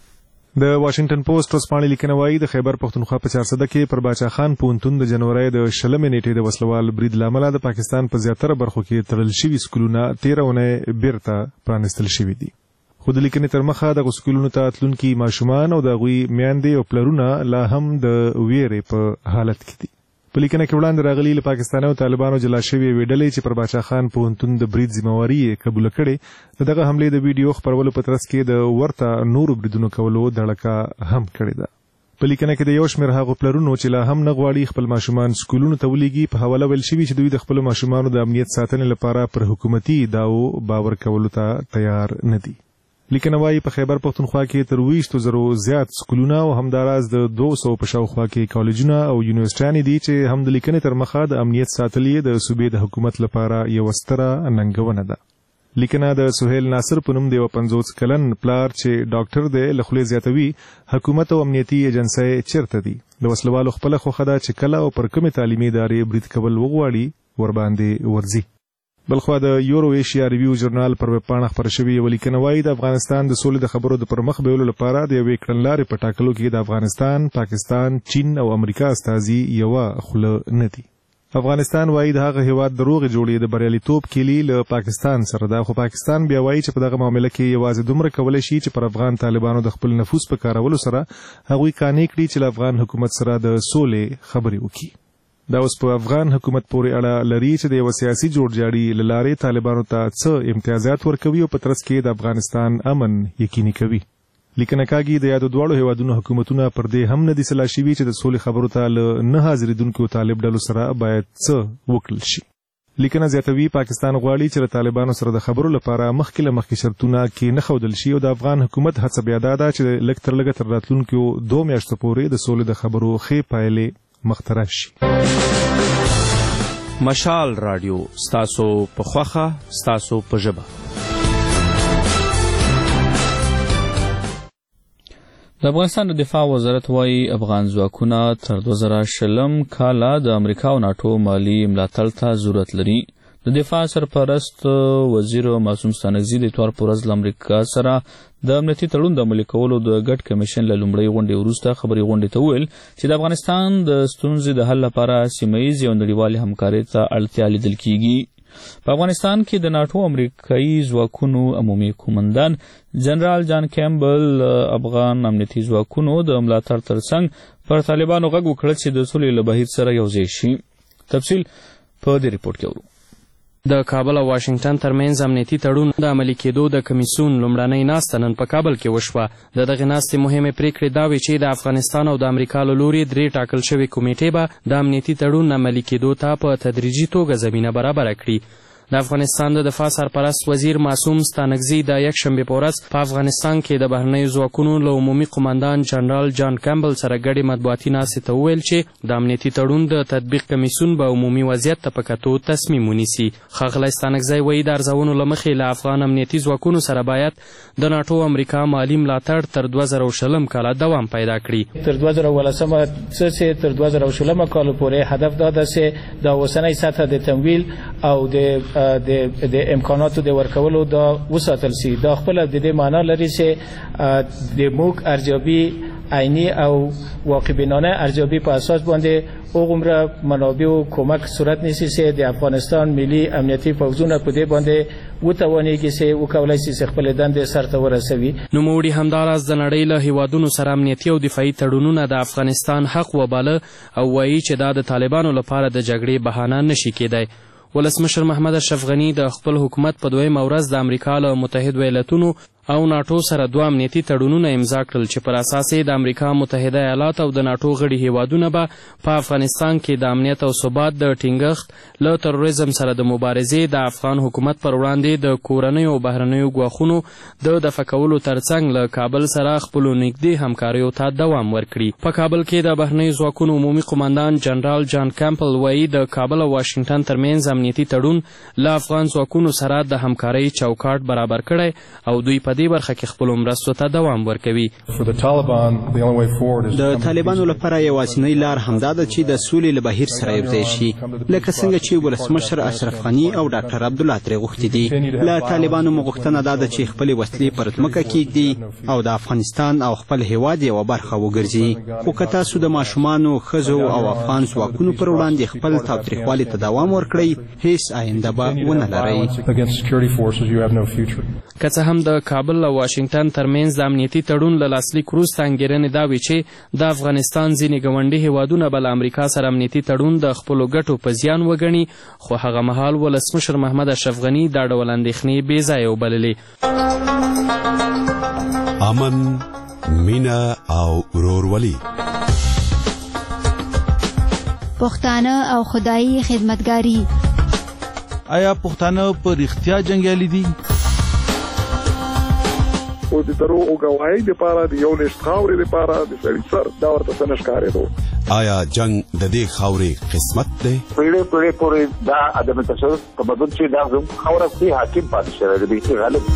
د واشنگټن پوسټ ورځپاڼې لیکنه وایي د خیبر پښتونخوا په چارسده کې پر باچا خان پوهنتون د جنوري د شلمې نیټې د وسلوال برید له امله د پاکستان په زیاتره برخو کې تړل شوي سکولونه تېره اونۍ بیرته پرانیستل شوي دي. خو د لیکنې تر مخه دغو سکولونو ته تلونکي ماشومان او د هغوی میندې او پلرونه لا هم د ویرې په حالت کې دي. په لیکنه کې وړاندې راغلي له پاکستاني او طالبانو جلا شوې یوې ډلې چې پر باچا خان پوهنتون د برید ذمهواري یې قبوله کړې د دغه حملې د ویډیو خپرولو په ترڅ کې د ورته نورو بریدونو کولو دړکه هم کړې ده. په لیکنه کې د یو شمېر هغو پلرونو چې لا هم نه غواړي خپل ماشومان سکولونو ته ولیږي په حواله ویل شوي چې دوی د خپلو ماشومانو د امنیت ساتنې لپاره پر حکومتي ادعاو باور کولو ته تیار نه دي. لیکنه وایي په خیبر پښتونخوا کې تر ویشتو زرو زیات سکولونه او همداراز د دوه سوو په شاوخوا کې کالجونه او یونیورسټیانې دي چې هم د لیکنې تر مخه د امنیت ساتل یې د صوبې د حکومت لپاره یوه ستره ننګونه ده. لیکنه د سهیل ناصر په نوم د یوه پنځوس کلن پلار چې ډاکټر دی له خولې زیاتوي حکومت او امنیتي ایجنسۍ چیرته دي. د وسلوالو خپله خوښه ده چې کله او پر کومې تعلیمي ادارې برید کول وغواړي ورباندې ورځي. بلخوا د یورو ایشیا ریویو جرنال پر ویبپاڼه خپره شوې یوه لیکنه وایي د افغانستان د سولې د خبرو د پرمخ بیولو لپاره د یوې کړنلارې په ټاکلو کې د افغانستان، پاکستان، چین او امریکا استازي یوه خوله نه دي. افغانستان وایي د هغه هیواد د روغې جوړې د بریالیتوب کیلي له پاکستان سره ده خو پاکستان بیا وایي چې په دغه معامله کې یوازې دومره کولی شي چې پر افغان طالبانو د خپل نفوذ په کارولو سره هغوی قانع کړي چې له افغان حکومت سره د سولې خبرې وکړي. دا اوس په افغان حکومت پورې اړه لري چې د یوه سیاسي جوړجاړي له لارې طالبانو ته څه امتیازات ورکوي او په ترڅ کې د افغانستان امن یقیني کوي. لیکنه کاږي د یادو دواړو هیوادونو حکومتونه پر دې هم نه دي سلا شوي چې د سولې خبرو ته له نه حاضرېدونکو طالب ډلو سره باید څه وکړل شي. لیکنه زیاتوي پاکستان غواړي چې له طالبانو سره د خبرو لپاره مخکې له مخکې شرطونه کې نه ښودل شي او د افغان حکومت هڅه بیا دا ده چې لږ تر لږه تر راتلونکو دوه میاشتو پورې د سولې د خبرو ښې پایلې مخترع شي. مشال رادیو ستاسو په خوښه ستاسو په ژبه. د افغانستان د دفاع وزارت وایي افغان ځواکونه تر دوه زره شلم کاله د امریکا او ناټو مالي ملاتړ ته ضرورت لري. د دفاع سرپرست وزیر معصوم ستانکزي د اتوار په ورځ له امریکا سره د امنیتي تړون د عملي کولو د ګډ کمیشن له لومړۍ غونډې وروسته خبري غونډې ته وویل چې د افغانستان د ستونزې د حل لپاره سیمه ییزې او نړیوالې همکارۍ ته اړتیا لیدل کیږي. په افغانستان کې د ناټو امریکایي ځواکونو عمومي قومندان جنرال جان کیمبل افغان امنیتي ځواکونو د ملاتړ ترڅنګ پر طالبانو غږ وکړ چې د سولې له بهیر سره یوځای شي. تفصیل په دې ریپورت کې اورو. د کابل او واشنگټن ترمنځ امنیتي تړون د عملي کېدو د کمیسیون لومړنۍ ناسته نن په کابل کې وشوه. د دغې ناستې مهمې پریکړې دا وې چې د افغانستان او د امریکا له لوري درې ټاکل شوې کمیټې به د امنیتي تړون عملي کېدو ته په تدریجي توګه زمینه برابره کړي. د افغانستان د دفاع سرپرست وزیر معصوم ستانکزي د یکشنبې په ورځ په افغانستان کې د بهرنیو ځواکونو له عمومي قماندان جنرال جان کیمبل سره ګډې مطبوعاتي ناستې ته وویل چې د امنیتي تړون د تطبیق کمیسیون به عمومي وضعیت ته په کتو تصمیم ونیسي. ښاغلی ستانکزی وایي د ارزونو له مخې له افغان امنیتي ځواکونو سره باید د ناټو امریکا مالي ملاتړ تر دوه زره شلم کاله دوام پیدا کړي. تر دوه زره ولسمه څخه تر دوه زره شلم کال پورې هدف دا ده چې د اوسنۍ سطح د تمویل او د د امکاناتو د ورکولو دا وساتل سي. دا خپل د دې معنا لري چې د موږ ارزیابي عیني او واقعبینانه ارزیابي په اساس باندې اوغمره منابع او کمک صورت نیسي چې د افغانستان ملي امنیتي پوځونه په دې باندې وتوانیږي چې وکولای شي خپل دندې سرته ورسوي. نوموړي همداراز د نړۍ له هیوادونو سره امنیتي او دفاعي تړونونه د افغانستان حق وباله او وایي چې دا د طالبانو لپاره د جګړې بهانه نشي کېدای. ولسمشر محمد اشرف غني د خپل حکومت په دویمه ورځ د امریکا له متحد ایالتونو او ناټو سره دوه امنیتي تړونونه امضا کړل چې پر اساس یې د امریکا متحده ایالات او د ناټو غړي هیوادونه به په افغانستان کې د امنیت او ثبات د ټینګښت له تروریزم سره د مبارزې د افغان حکومت پر وړاندې د کورنیو او بهرنیو ګواښونو د دفع کولو ترڅنګ له کابل سره خپلو نږدې همکاریو ته دوام ورکړي. په کابل کې د بهرنیو ځواکونو عمومي قماندان جنرال جان کیمبل وایي د کابل او واشنګټن ترمنځ امنیتي تړون له افغان ځواکونو سره د همکارۍ چوکاټ برابر کړی او دوی په دې برخه کې خپلو مرستو ته دوام ورکوي. د طالبانو لپاره یوازینۍ لار همدا ده چې د سولې له بهیر سره یوځای شي، لکه څنګه چې ولسمشر اشرف غني او ډاکټر عبدالله ترې غوښتي دي. له طالبانو مو غوښتنه دا ده چې خپلې وسلې پر ځمکه کیږدي او د افغانستان او خپل هیواد یوه برخه وګرځي. خو که تاسو د ماشومانو، ښځو او افغان ځواکونو پر وړاندې خپل تاوتریخوالي ته دوام ورکړئ، هیڅ آینده به ونه لرئ. که څه هم د کابل او واشنګټن ترمنځ د امنیتي تړون له لاسلیک وروسته انګېرنې دا وي چې د افغانستان ځینې ګاونډي هیوادونه به له امریکا سره امنیتي تړون د خپلو ګټو په زیان وګڼي، خو هغه مهال ولسمشر محمد اشرف غني دا ډول اندېښنې بې ځایه وبللې. امن، مینه او ورورولي، پښتانه او خدایي خدمتګاري. آیا پښتانه په رښتیا جنګیالي دي؟ او د دروغو ګواهۍ دپاره د یو لېشت خاورې دپاره د سړي سر دا ورته څه نه ښکارېدو. آیا جنګ د دې خاورې قسمت دی؟ پیړۍ پیړۍ پورې دا عدم تشدد تمدن چې دا زموږ خاوره کې حاکم پاتې شوی دی، بیخي غالب.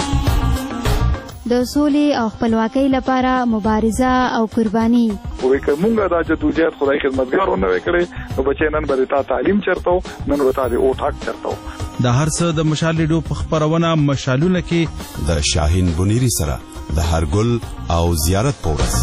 د سولې او خپلواکۍ لپاره مبارزه او قرباني. وایي که مونږ دا جدوجہد خدای خدمتګار ونه وی کړی نو بچی نن به تا تعلیم چرته نن به تا د اوټ حق چرته. د هر څه د مشال ریډیو په خپرونه مشالونه کې د شاهین بنيري سره د هرګل او زیارت پورس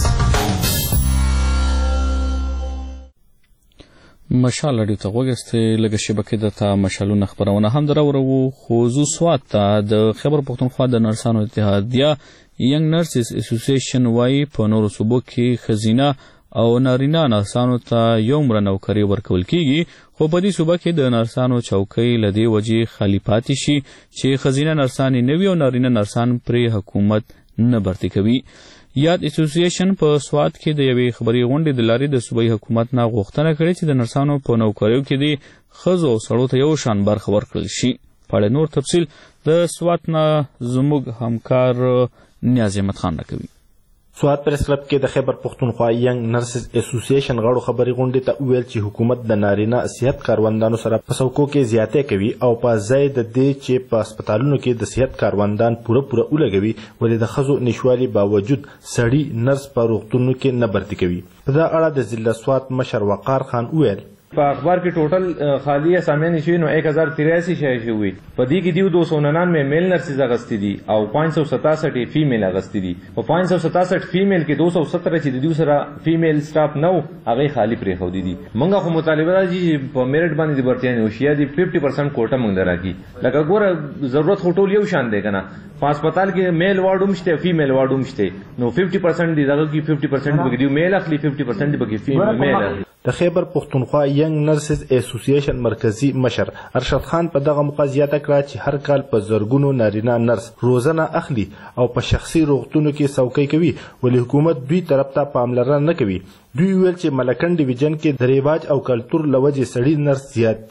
مشال ریډیو ته وګورئ. لږه شبکې د تا مشالونه خبرونه هم دراورو. خو زو سوات ته د خیبر پښتونخوا د نرسانو اتحادیه ینګ نرسز اسوسییشن وايي په نورو صوبو کې خزینه او نارینه نرسانو ته یو مره نوکري ورکول کیږي، خو په دې صوبه کې د نرسانو چوکۍ له دې وجې خالي پاتې شي چې ښځینه نرسانې نه وي او نارینه نرسان پرې حکومت نه برتي کوي. یاد اسوسییشن په سوات کې د یوې خبري غونډې د لارې د صوبایي حکومت نه غوښتنه کړې چې د نرسانو په نوکریو کې د ښځو او سړو ته یو شان برخه ورکړل شي. په اړه نور تفصیل د سوات نه زموږ همکار نیاز احمد خان راکوي. سوات پریس کلب کې د خیبر پښتونخوا ینګ نرسز اسوسییشن غړو خبري غونډې ته وویل چې حکومت د نارینه صحت کاروندانو سره په څوکو کې زیاتې کوي او په ځای د دې چې په هسپتالونو کې د صحت کاروندان پوره پوره ولګوي ولې د ښځو نشوالي باوجود سړي نرس په روغتونونو کې نه برتي کوي. په دې اړه د ضلع سوات مشر وقار خان وویل په اخبار کې ټوټل خالی اسامیان شوي نو ایک ہزار تراسی شای شوي. په دې کې دیو دو سو ننانوے میل نرسز اغستی دي او پانچ سو ستاسٹھ فیمیل اغستی دي. په پانچ سو ستاسٹھ فیمیل کې دو سو ستر چې دیو سره فیمیل سټاف نو هغه خالی پرې خو دي. مونږه خو مطالبه راځي چې په میرټ باندې د برتیان وشیا دي پچاس پرسنٹ کوټه مونږ دراکي. لکه ګوره ضرورت خو ټول یو شان دی کنه. په هسپتال کې میل وارډ هم شته، فیمیل وارډ هم شته، نو پچاس پرسنٹ دي دغه کې پچاس پرسنٹ به دیو میل اخلي، پچاس پرسنٹ به کې فیمیل میل اخلي. د خیبر پښتونخوا ینګ نرسز اسوسییشن مرکزی مشر ارشد خان په دغه موقع زیاته کړه چې هر کال په زرګونو نارینه نرس روزنه اخلي او په شخصي روغتونو کې څوکۍ کوي ولې حکومت دوی طرف ته پاملرنه نه کوي. دوی ویل چې ملکن ډیویژن کې د رواج او کلتور لوجې سړي نرس زیات دي.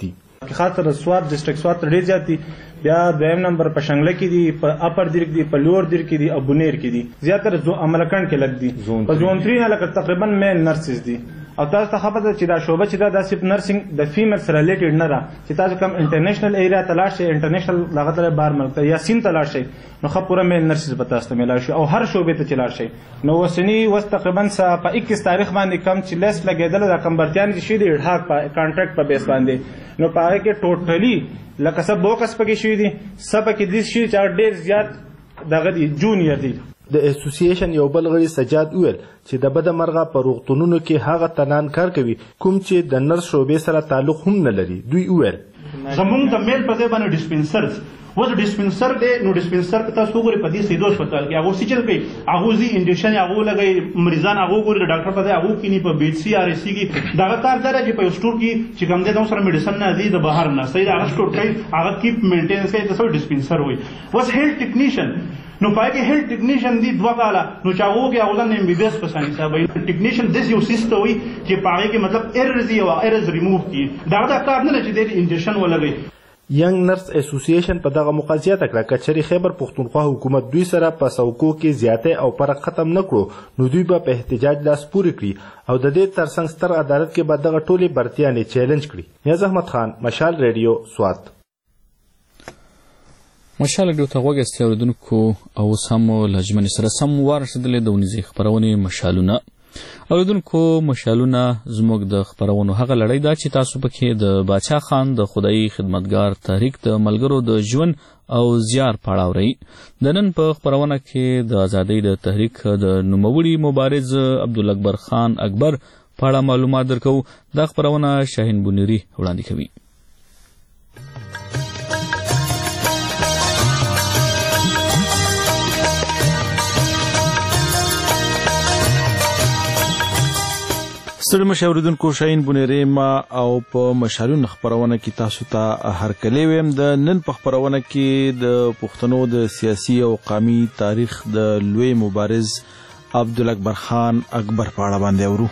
کې، خاصه سوات ډسټریکټ سوات ډېر زیات دي. بیا دویم نمبر په شنګله کې دي، په اپر دیر کې دي، په لوور دیر کې دي او بونیر کې دي. زیاتره عملکند کې لګ دي. په زون تھری نه لکه تقریبا میل نرسز دي. او تاسو ته خبره چې دا شوبه چې دا د صرف نرسنګ د فیمیل سره ریلیټډ نه ده، چې تاسو کوم انټرنیشنل ایریا تلاش شي، انټرنیشنل لغته بار ملک یا سین تلاش شي، نو خو پورا میل نرسز به تاسو ته ملای شي او هر شوبه ته چلار شي. نو وسنی وس تقریبا په اکیس تاریخ باندې کم چې لیست لګیدل د کمبرتیان چې شي د الحاق په کانټراکټ په بیس باندې، نو پاره کې ټوټلی لکه سب بوکس پکې شوی دي، سب کې دي شي چې ډېر زیات دغه دي جونیئر دي. د اسوسییشن یو بل غړي سجاد ویل چې د بده مرغه په روغتونونو کې هغه تنان کار کوي کوم چې د نرس شوبې سره تعلق هم نه لري. دوی ویل زمونږ د میل په ځای باندې ډسپنسرز وز ډسپنسر دی، نو ډسپنسر په تاسو وګورئ په دې سیدو هسپتال کې هغه سیچل کوي، هغه زی انډیشن هغه لګي، مریضان هغه ګوري، ډاکټر په ځای هغه کینی په بي سي ار سي کې دغه کار درې چې په سٹور کې چې کوم دې نو سره میډیسن نه دی د بهر نه صحیح هغه سٹور کوي، هغه کیپ مینټیننس کوي، تاسو ډسپنسر وي. وز هیلث ټیکنیشن نو پای کې هیلث ټیکنیشن دی دوه کاله نو چاغو کې هغه نه ام بي بي اس په ساينس صاحب ټیکنیشن د یو سیستم وي چې پای کې مطلب ایرز او ایرز ریموو کی دا دا کار نه چې د انجکشن ولګي. ینګ نرس اسوسییشن په دغه موقعیت کړه کچري خیبر پښتونخوا حکومت دوی سره په سوکو کې زیاته او فرق ختم نکړو، نو دوی به په احتجاج لاس پوري کړي او د دې ترڅنګ ستر عدالت کې به دغه ټولي برتیانې چیلنج کړي. نیاز احمد خان، مشال ریډیو، سوات. مشال ریډیو ته غوږ استئ اوریدونکو او سم لجمن سره سم ورسېدلې د ونیزي خبرونه مشالونه اوریدونکو مشالونه زموږ د خبرونو هغه لړۍ دا چې تاسو پکې د باچا خان د خدای خدمتګار تحریک د ملګرو د ژوند او زیار پاړاوري. د نن په خبرونه کې د ازادۍ د تحریک د نوموړي مبارز عبدالاکبر خان اکبر پاړه معلومات درکو. دا خبرونه شاهین بونیری وړاندې کوي. ستړي مشاوریدونکو شاهین بونیری ما او په مشالون خبرونه کې تاسو ته هرکلی ویم. د نن په خبرونه کې د پښتنو د سیاسي او قومي تاریخ د لوی مبارز عبدالاکبر خان اکبر په اړه باندې اورو.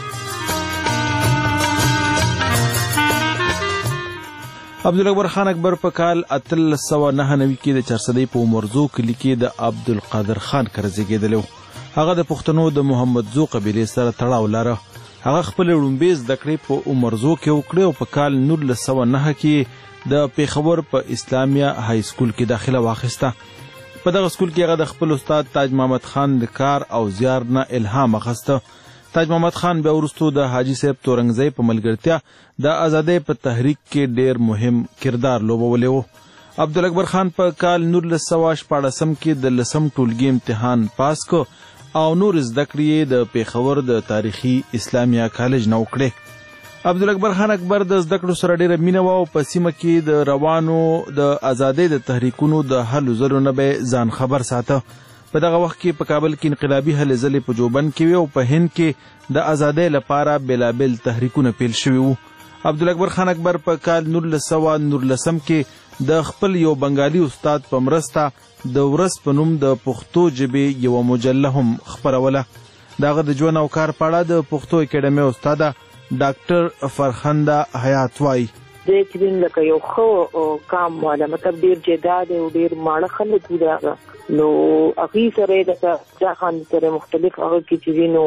عبدالاکبر خان اکبر په کال اتلس سوه نهه نوي کې د چارسدۍ په عمرزو کلي کې د عبدالقادر خان کره زیږېدلی و. هغه د پښتنو د محمدزو قبیلې سره تړاو لره. هغه خپل لومړۍ زده کړې په عمرزو کې وکړې او په کال نولس سوه نهه کې د پیښور په اسلامیه های سکول کې داخله واخیسته. په دغه سکول کې هغه د خپل استاد تاج محمد خان د کار او زیار نه الهام اخیسته. تاج محمد خان بیا وروستو د حاجي صاحب تورنګزی په ملګرتیا د ازادۍ په تحریک کې ډیر مهم کردار لوبولی و. عبدالاکبر خان په کال نولس سوه شپاړسم کې د لسم ټولګي امتحان پاس کو او نور زده کړې د پیښور د تاریخي اسلامیه کالج نه وکړې. عبدالاکبر خان اکبر د زده کړو سره ډیره مینه وه او په سیمه کې د روانو د ازادۍ د تحریکونو د هلو ځلو نه به ځان خبر ساته. په دغه وخت کې په کابل کې انقلابي هلې ځلې په جوبن کې وي او په هند کې د ازادۍ لپاره بېلابېل تحریکونه پیل شوي وو. عبدالاکبر خان اکبر په کال نولس سوه نولسم کې د خپل یو بنګالي استاد په مرسته د ورځ په نوم د پښتو ژبې یوه مجله هم خپروله. د هغه د ژوند او کار په اړه د پښتو اکیډمۍ استاده ډاکټر فرخنده حیات وایي د چې لکه یو ښه کام والا مطلب ډېر جداد او ډېر ماړه خلک دي هغه نو هغې سره یې لکه جا خان سره مختلف هغه کې چې نو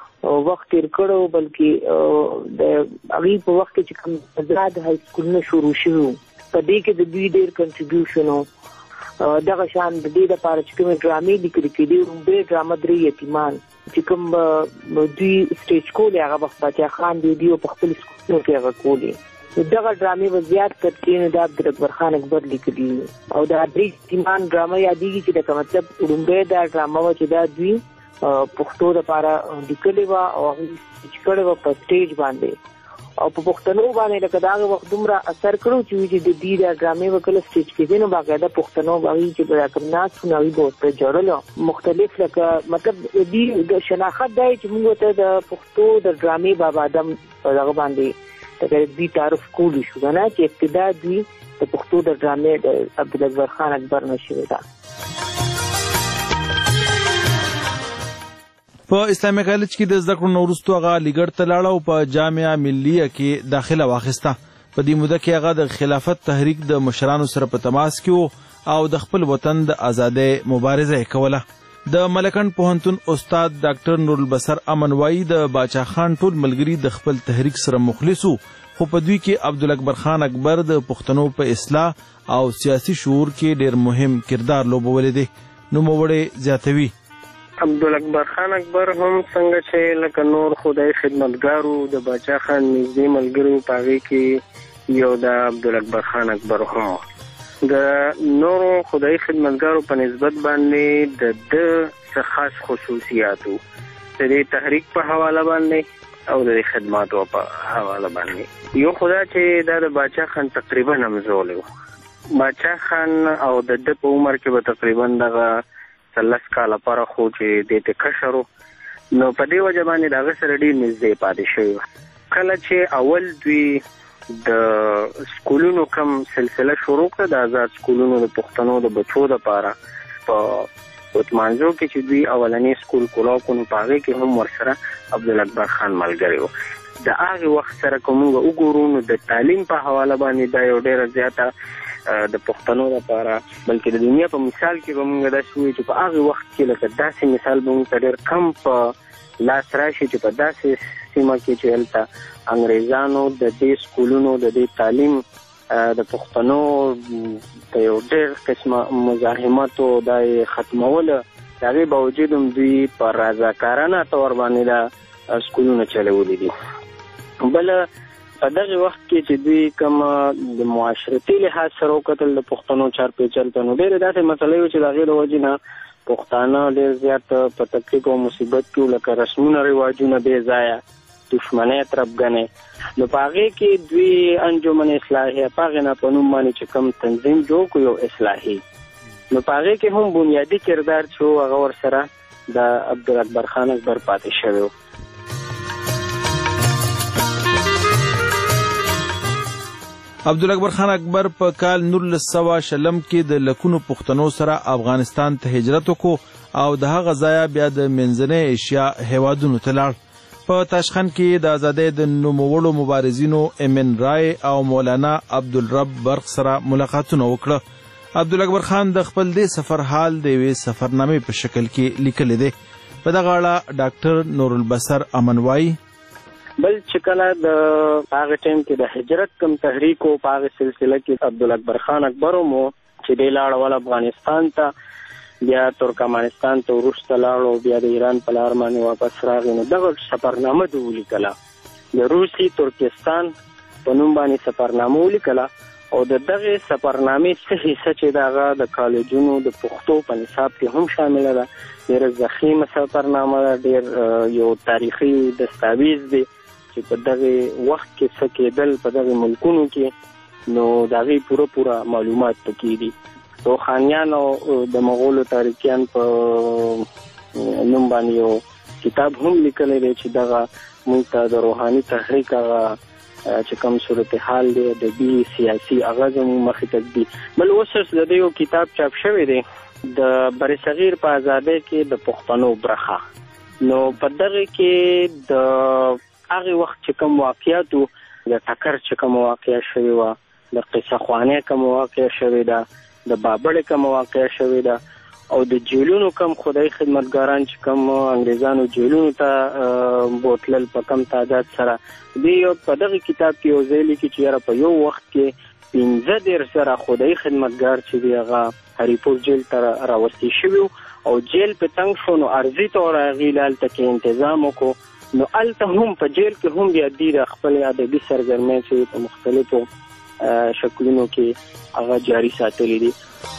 وخت تیر کړو بلکې د هغې په وخت کې چې کوم آزاد های سکولونه شروع شوي په دې کې د دوی ډېر کنټریبیوشن و. دغه شان د دې لپاره چې کومې ډرامې لیکل کېدې لومړۍ ډرامه درې یتیمان چې کوم دوی سټیج کولې هغه وخت باچا خان دی دوی په خپل سکولونو کې هغه کولې. دغه ډرامې به زیات ترتیب د عبدالاکبر خان اکبر لیکلي او دا درې یتیمان ډرامه یادېږي چې لکه مطلب لومړۍ دا ډرامه وه چې دا دوی پښتو لپاره لیکلې وه او هغوی سټیج کړې وه په سټیج باندې او په پښتنو باندې لکه د هغه وخت دومره اثر کړو چې وي چې د دې دا ډرامې به کله سټیج کېدې نو باقاعده پښتنو به هغوی چې به راکم ناست وو نو هغوی به ورته ژړلو مختلف لکه مطلب دې د شناخت دی چې موږ ته د پښتو د ډرامې بابا آدم په دغه باندې دوی تعارف کولی شو که نه چې ابتدا دوی د پښتو د ډرامې د عبدالاکبر خان اکبر نه شوې ده. په اسلامي کالج کې د زده کړو نه وروستو هغه علیګړ ته لاړه او په جامعه ملیه کې داخله واخیسته. په دې موده کې هغه د خلافت تحریک د مشرانو سره په تماس کې و او د خپل وطن د ازادۍ مبارزه یې کوله. د ملکند پوهنتون استاد ډاکټر نور البصر امن وایي د باچا خان ټول ملګري د خپل تحریک سره مخلص وو، خو په دوی کې عبدالاکبر خان اکبر د پښتنو په اصلاح او سیاسي شعور کې ډېر مهم کردار لوبولی دی. نوموړی زیاتوي عبدالاکبر خان اکبر هم څنګه چې لکه نور خدای خدمتګارو د باچا خان نږدې ملګري په هغې کې یو د عبدالاکبر خان اکبر هم د نورو خدای خدمتګارو په نسبت باندې د ده څه خاص خصوصیاتو د دې تحریک په حواله باندې او د خدماتو په حواله باندې. یو خدا چې دا د باچا خان تقریبا همزولی و. باچا خان او د ده په عمر کې به تقریبا دغه څلس کاله پاره خو چې دې ته کشر و، نو په دې وجه باندې د هغه سره ډېر نږدې پاتې شوی و. کله چې اول دوی د سکولونو کم سلسله شروع کړه د آزاد سکولونو د پښتنو د بچو دپاره په وتمانځو کې چې دوی اولنی سکول کولاو کو نو په هغې کې هم ورسره عبدالاکبر خان ملګری و. د هغې وخت سره که موږ وګورو نو د تعلیم په حواله باندې دا یو ډېره زیاته د پښتنو لپاره بلکې د دنیا په مثال کې به موږ داسې وایو چې په هغې وخت کې لکه داسې مثال به موږ ته ډېر کم په لاس راشي چې په داسې سیمه کې چې هلته انګریزانو د دې سکولونو د دې تعلیم د پښتنو په یو ډېر قسمه مزاحمتو دا یې ختموله، د هغې باوجود هم دوی په رضاکارانه طور باندې دا سکولونه چلولي دي. بله په دغه وخت کې چې دوی کوم د معاشرتي لحاظ سره وکتل د پښتنو چار پیچل ته نو ډېرې داسې مسلې وې چې د هغې د وجې نه پښتانه ډېر زیات په تکلیف او مصیبت کې لکه رسمونه رواجونه بې ځایه دشمنۍ تربګنې، نو په هغې کې دوی انجمن اصلاحي په هغې نه په نوم باندې چې کوم تنظیم جوړ کړو یو اصلاحي، نو په هغې کې هم بنیادي کردار چې و هغه ورسره د عبدالاکبر خان اکبر پاتې شوی و. عبدالاکبر خان اکبر په کال نولس سوه شلم کې د لکونو پښتنو سره افغانستان ته هجرت وکړو او د هغه ځایه بیا د منځنۍ ایشیا هیوادونو ته لاړ. په تاشقند کې د ازادۍ د نوموړو مبارزینو امین رای او مولانا عبدالرب برق سره ملاقاتونه وکړه. عبدالاکبر خان د خپل دې سفر حال د یوې سفرنامې په شکل کې لیکلی دی. په دغه اړه ډاکټر نور البصر امن وایي بل چې کله د هغه ټایم کې د هجرت کم تحریک و په هغه سلسله کې عبدالاکبر خان اکبر هم چې دی لاړ ول افغانستان ته، بیا ترکمنستان ته وروسته لاړو، بیا د ایران په لار باندې واپس راغی، نو دغه سفرنامه ده ولیکله د روسي ترکستان په نوم باندې سفرنامه ولیکله او د دغې سفرنامې څه حصه چې د هغه د کالجونو د پښتو په نصاب کې هم شامله ده. ډېره ضخیمه سفرنامه ده، ډېر یو تاریخي دستاویز دی چې په دغې وخت کې څه کېدل په دغې ملکونو کې، نو د هغې پوره پوره معلومات پکې دي. روحانیان او د مغولو تاریخیان په نوم باندې یو کتاب هم لیکلی دی چې دغه موږ ته د روحاني تحریک هغه چې کوم صورتحال دی ادبي سیاسي هغه زموږ مخې ته ږدي. بل اوس د دې یو کتاب چاپ شوی دی د برصغیر په ازادۍ کې د پښتنو برخه، نو په دغه کې د هغې وخت چې کوم واقعاتو د ټکر چې کوم واقعه شوې وه، د قصه خوانۍ کوم واقعه شوې ده، د بابړې کوم واقعه شوې ده، او د جیلونو کم خدای خدمتګاران چې کم انګریزانو جیلونو ته بوتلل په کم تعداد سره، دوی په دغه کتاب کې یو ځای لیکي چې یاره په یو وخت کې پنځه دېرش زره خدای خدمتګار چې دی هغه هریپور جیل ته راوستي شوي او جیل په تنګ شو، نو عرضي طور هغې له هلته کې انتظام وکړو، نو هلته هم په جیل کې هم بیا دوی د خپلې ادبي سرګرمۍ چې په مختلفو شکلونو کې هغه جاري ساتلی دي.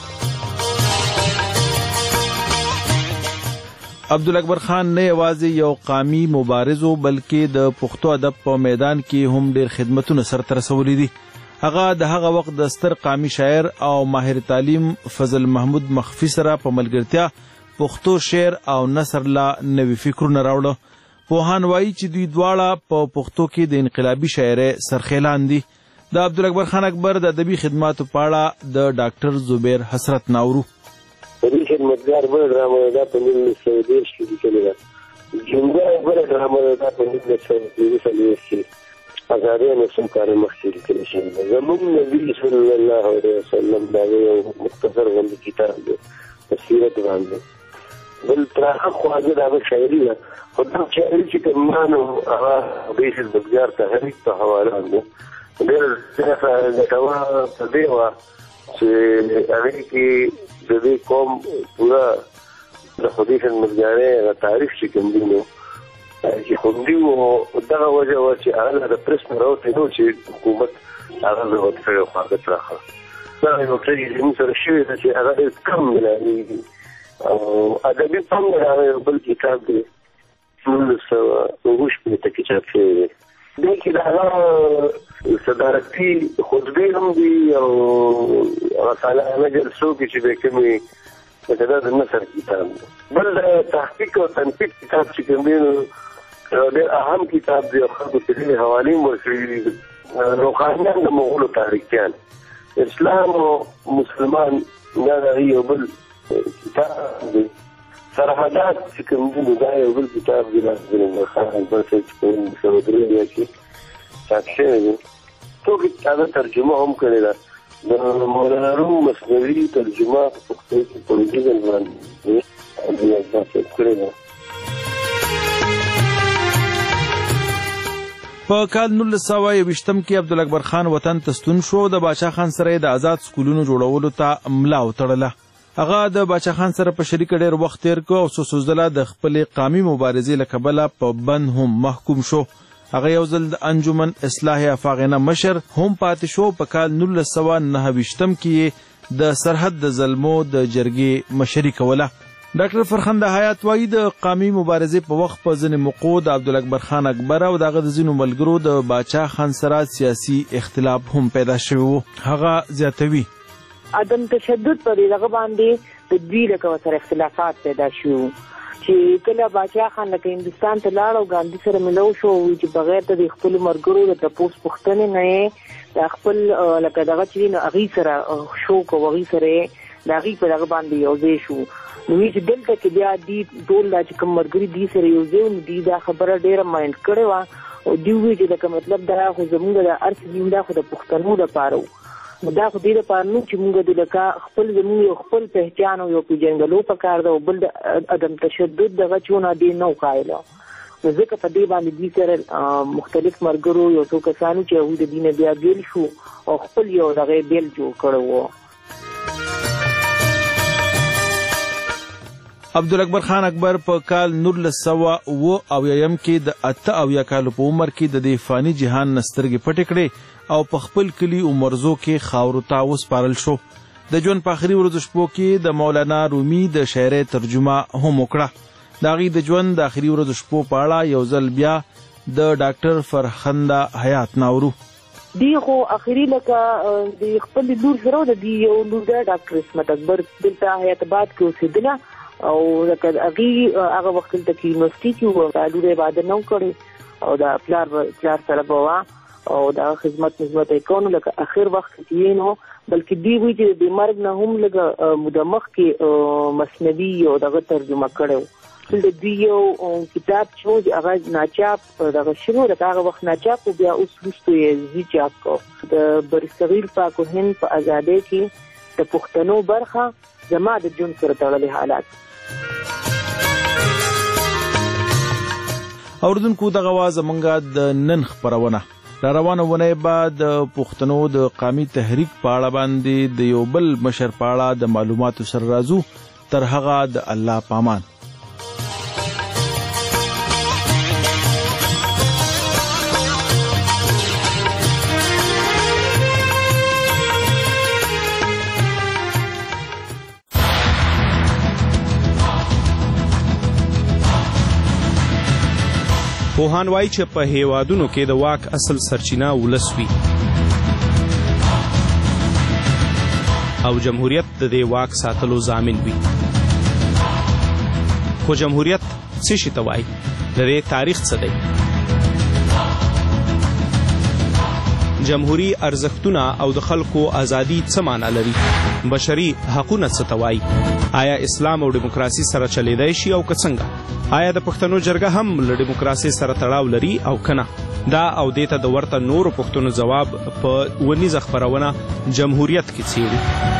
عبدالاکبر خان نه یوازې یو قامي مبارز و بلکې د پښتو ادب په میدان کې هم ډېر خدمتونه سرته رسولي دي. هغه د هغه وخت د ستر قامي شاعر او ماهر تعلیم فضل محمود مخفي سره په ملګرتیا پښتو شعر او نثر لا نوي فکرونه راوړه. پوهان وایي چې دوی دواړه په پښتو کې د انقلابي شاعرۍ سرخیلان دي. د عبدالاکبر خان اکبر د ادبي خدماتو په اړه د ډاکټر زبیر حسرت ناورو ادبي خدمتګار بل ډرامه ده په نولس سوه دېرش کې لیکلې ده. جمله بله ډرامه ده په نولس سوه پنځه څلوېښت کې ازاریانو څو کاله مخکې لیکل شوي ده. زموږ نبي صلی الله علیه وسلم د هغه یو مختصر غوندې کتاب دی په سیرت باندې. بل تر هغه خواږه د هغه شاعري ده، خو دا شاعري چې کوم ما نو هغه د خدمتګار تحریک ته حواله ده. ډېر زیاته ګټوره په دې وه چې هغې کې د دې قوم پوره د خدای خدمتګارۍ هغه تاریخ چې کوم دی نو چې خوندي وو، دغه وجه وه چې هغه د پرس نه راوتی نو چې حکومت هغه ضرورت کړی خواږه راخه. دا یو څه زموږ سره شوې ده چې هغه ډېر کم ملایېږي. او ادبي فن د هغه یو بل کتاب دی نولس سوه اووه شپېته کې چاپ شوی دی. دې کې د هغه صدارتي خطبې هم دي او هغه سالانه جلسو کې چې دی کومې لکه دا د نثر کتاب دی. بل د تحقیق او تنقید کتاب چې کوم دی نو ډېر اهم کتاب دی او خلکو ته ډېرې حوالې هم ورکړي دي. روحانیان د مغولو تاریخیان اسلام او مسلمان دا د یو بل کتاب دی. سرحدات چې کوم دی نو دا یو بل کتاب دی د خان اکبر صاحب چې کوم سوه درې کې چاپ شوی دی. ټوکې هغه ترجمه هم کړې ده. د مولانا روم مثنوي ترجمه په پښتو کې په انګریزي باندې کړې ده. په کال نولس سوه یوویشتم کې عبدالاکبر خان وطن ته ستون شو. د باچا خان سره د آزاد سکولونو جوړولو ته ملا وتړله. هغه د باچا خان سره په شریکه ډېر وخت تېر کړ او څو څو ځله د خپلې قامي مبارزې له کبله په بند هم محکوم شو. هغه یو ځل د انجمن اصلاح افاغنه مشر هم پاتې شو. په کال نولس سوه نهه ویشتم کې د سرحد د ظلمو د جرګې مشري کوله. ډاکټر فرخنده حیات وایي د قامي مبارزې په وخت په ځینې موقعو د عبدالاکبر خان اکبر او د هغه د ځینو ملګرو د باچا خان سره سیاسي اختلاف هم پیدا شوی و. هغه زیاتوي عدم تشدد پر دغه باندې د دوی لکه ورسره اختلافات پیدا شو چې کله باچا خان لکه هندوستان ته لاړ او ګاندي سره ملو شو چې بغیر د خپل مرګرو د تپوس پوښتنې نه د خپل لکه دغه چې نو هغې سره شو کو هغې سره د هغې په دغه باندې یو ځای شو. نو چې دلته کې بیا دي ټول دا چې کوم مرګري دي سره یو ځای نو دي دا خبره ډېره مایند کړې وه او دوی وایي چې لکه مطلب دا خو زمونږ د هر څه دا خو د پښتنو لپاره و. دا خو دې لپاره نو چې موږ د لکه خپل زموږ یو خپل پهچان او یو پېژندګلو پکار ده او بل د عدم تشدد دغه چونه دې نه وقایله. نو ځکه په دې باندې دوی سره مختلف مرګرو یو څو کسانو چې هغوی د دې نه بیا بېل شو او خپل یو دغه بیل جوړ کړی و. عبدالاکبر خان اکبر په کال نولس سوه اوه اویایم کې د اته اویا کالو په عمر کې د دې فاني جهان نه سترګې پټې کړې او په خپل کلي عمرزو کې خاورو ته وسپارل شو. د ژوند په آخري ورځو شپو کې د مولانا رومي د شاعرۍ ترجمه هم وکړه. د هغې د ژوند د آخري ورځو شپو په اړه یو ځل بیا د ډاکټر فرخنده حیات ناورو. دی خو آخري لکه د خپل لور سره د دې یو لور ده ډاکټر عصمت اکبر دلته حیات آباد کې اوسېدله او لکه هغې هغه وخت دلته کې یونیورسټي کې وه لور یې واده نه و کړی او د پلار پلار سره به وه او دا خدمت نظمت یې کوو لکه اخر وخت کې نو بلکې دی وایي چې د مرګ نه هم لږه موده مخکې مثنوي او دغه ترجمه کړی و. د دوی یو کتاب چې و هغه ناچاپ دغه شوی و لکه هغه وخت ناچاپ و بیا اوس وروستو یې زی چاپ کو. د برصغیر پاک و هند په ازادۍ کې د پښتنو برخه زما د ژوند سره تړلي حالات. اوریدونکو دغه وه زموږ د نن خپرونه. را روانه ونې به د پښتنو د قامي تحریک په اړه باندې د یو بل مشر په اړه د معلوماتو سره راځو. تر هغه د الله پامان. پوهان وایي چې په هیوادونو کې د واک اصل سرچینه ولس وي او جمهوریت د دې واک ساتلو ضامن وي. خو جمهوریت څه شي ته وایي؟ د دې تاریخ څه دی؟ جمهوري ارزښتونه او د خلکو ازادي څه معنا لري؟ بشري حقونه څه ته وایي؟ آیا اسلام او دیموکراسي سره چلیدای شي او که څنګه؟ آیا د پښتنو جرګه هم له دیموکراسي سره تړاو لري او کنه؟ دا او دې ته د ورته نورو پوښتنو ځواب په ونیزه خپرونه جمهوریت کې څیړو.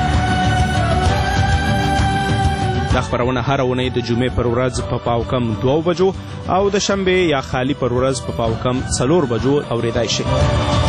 دا خپرونه هره اونۍ د جمعې پر ورځ په پاو کم دوو بجو او د شنبې یا خالی پر ورځ په پاو کم څلور بجو اورېدای شئ.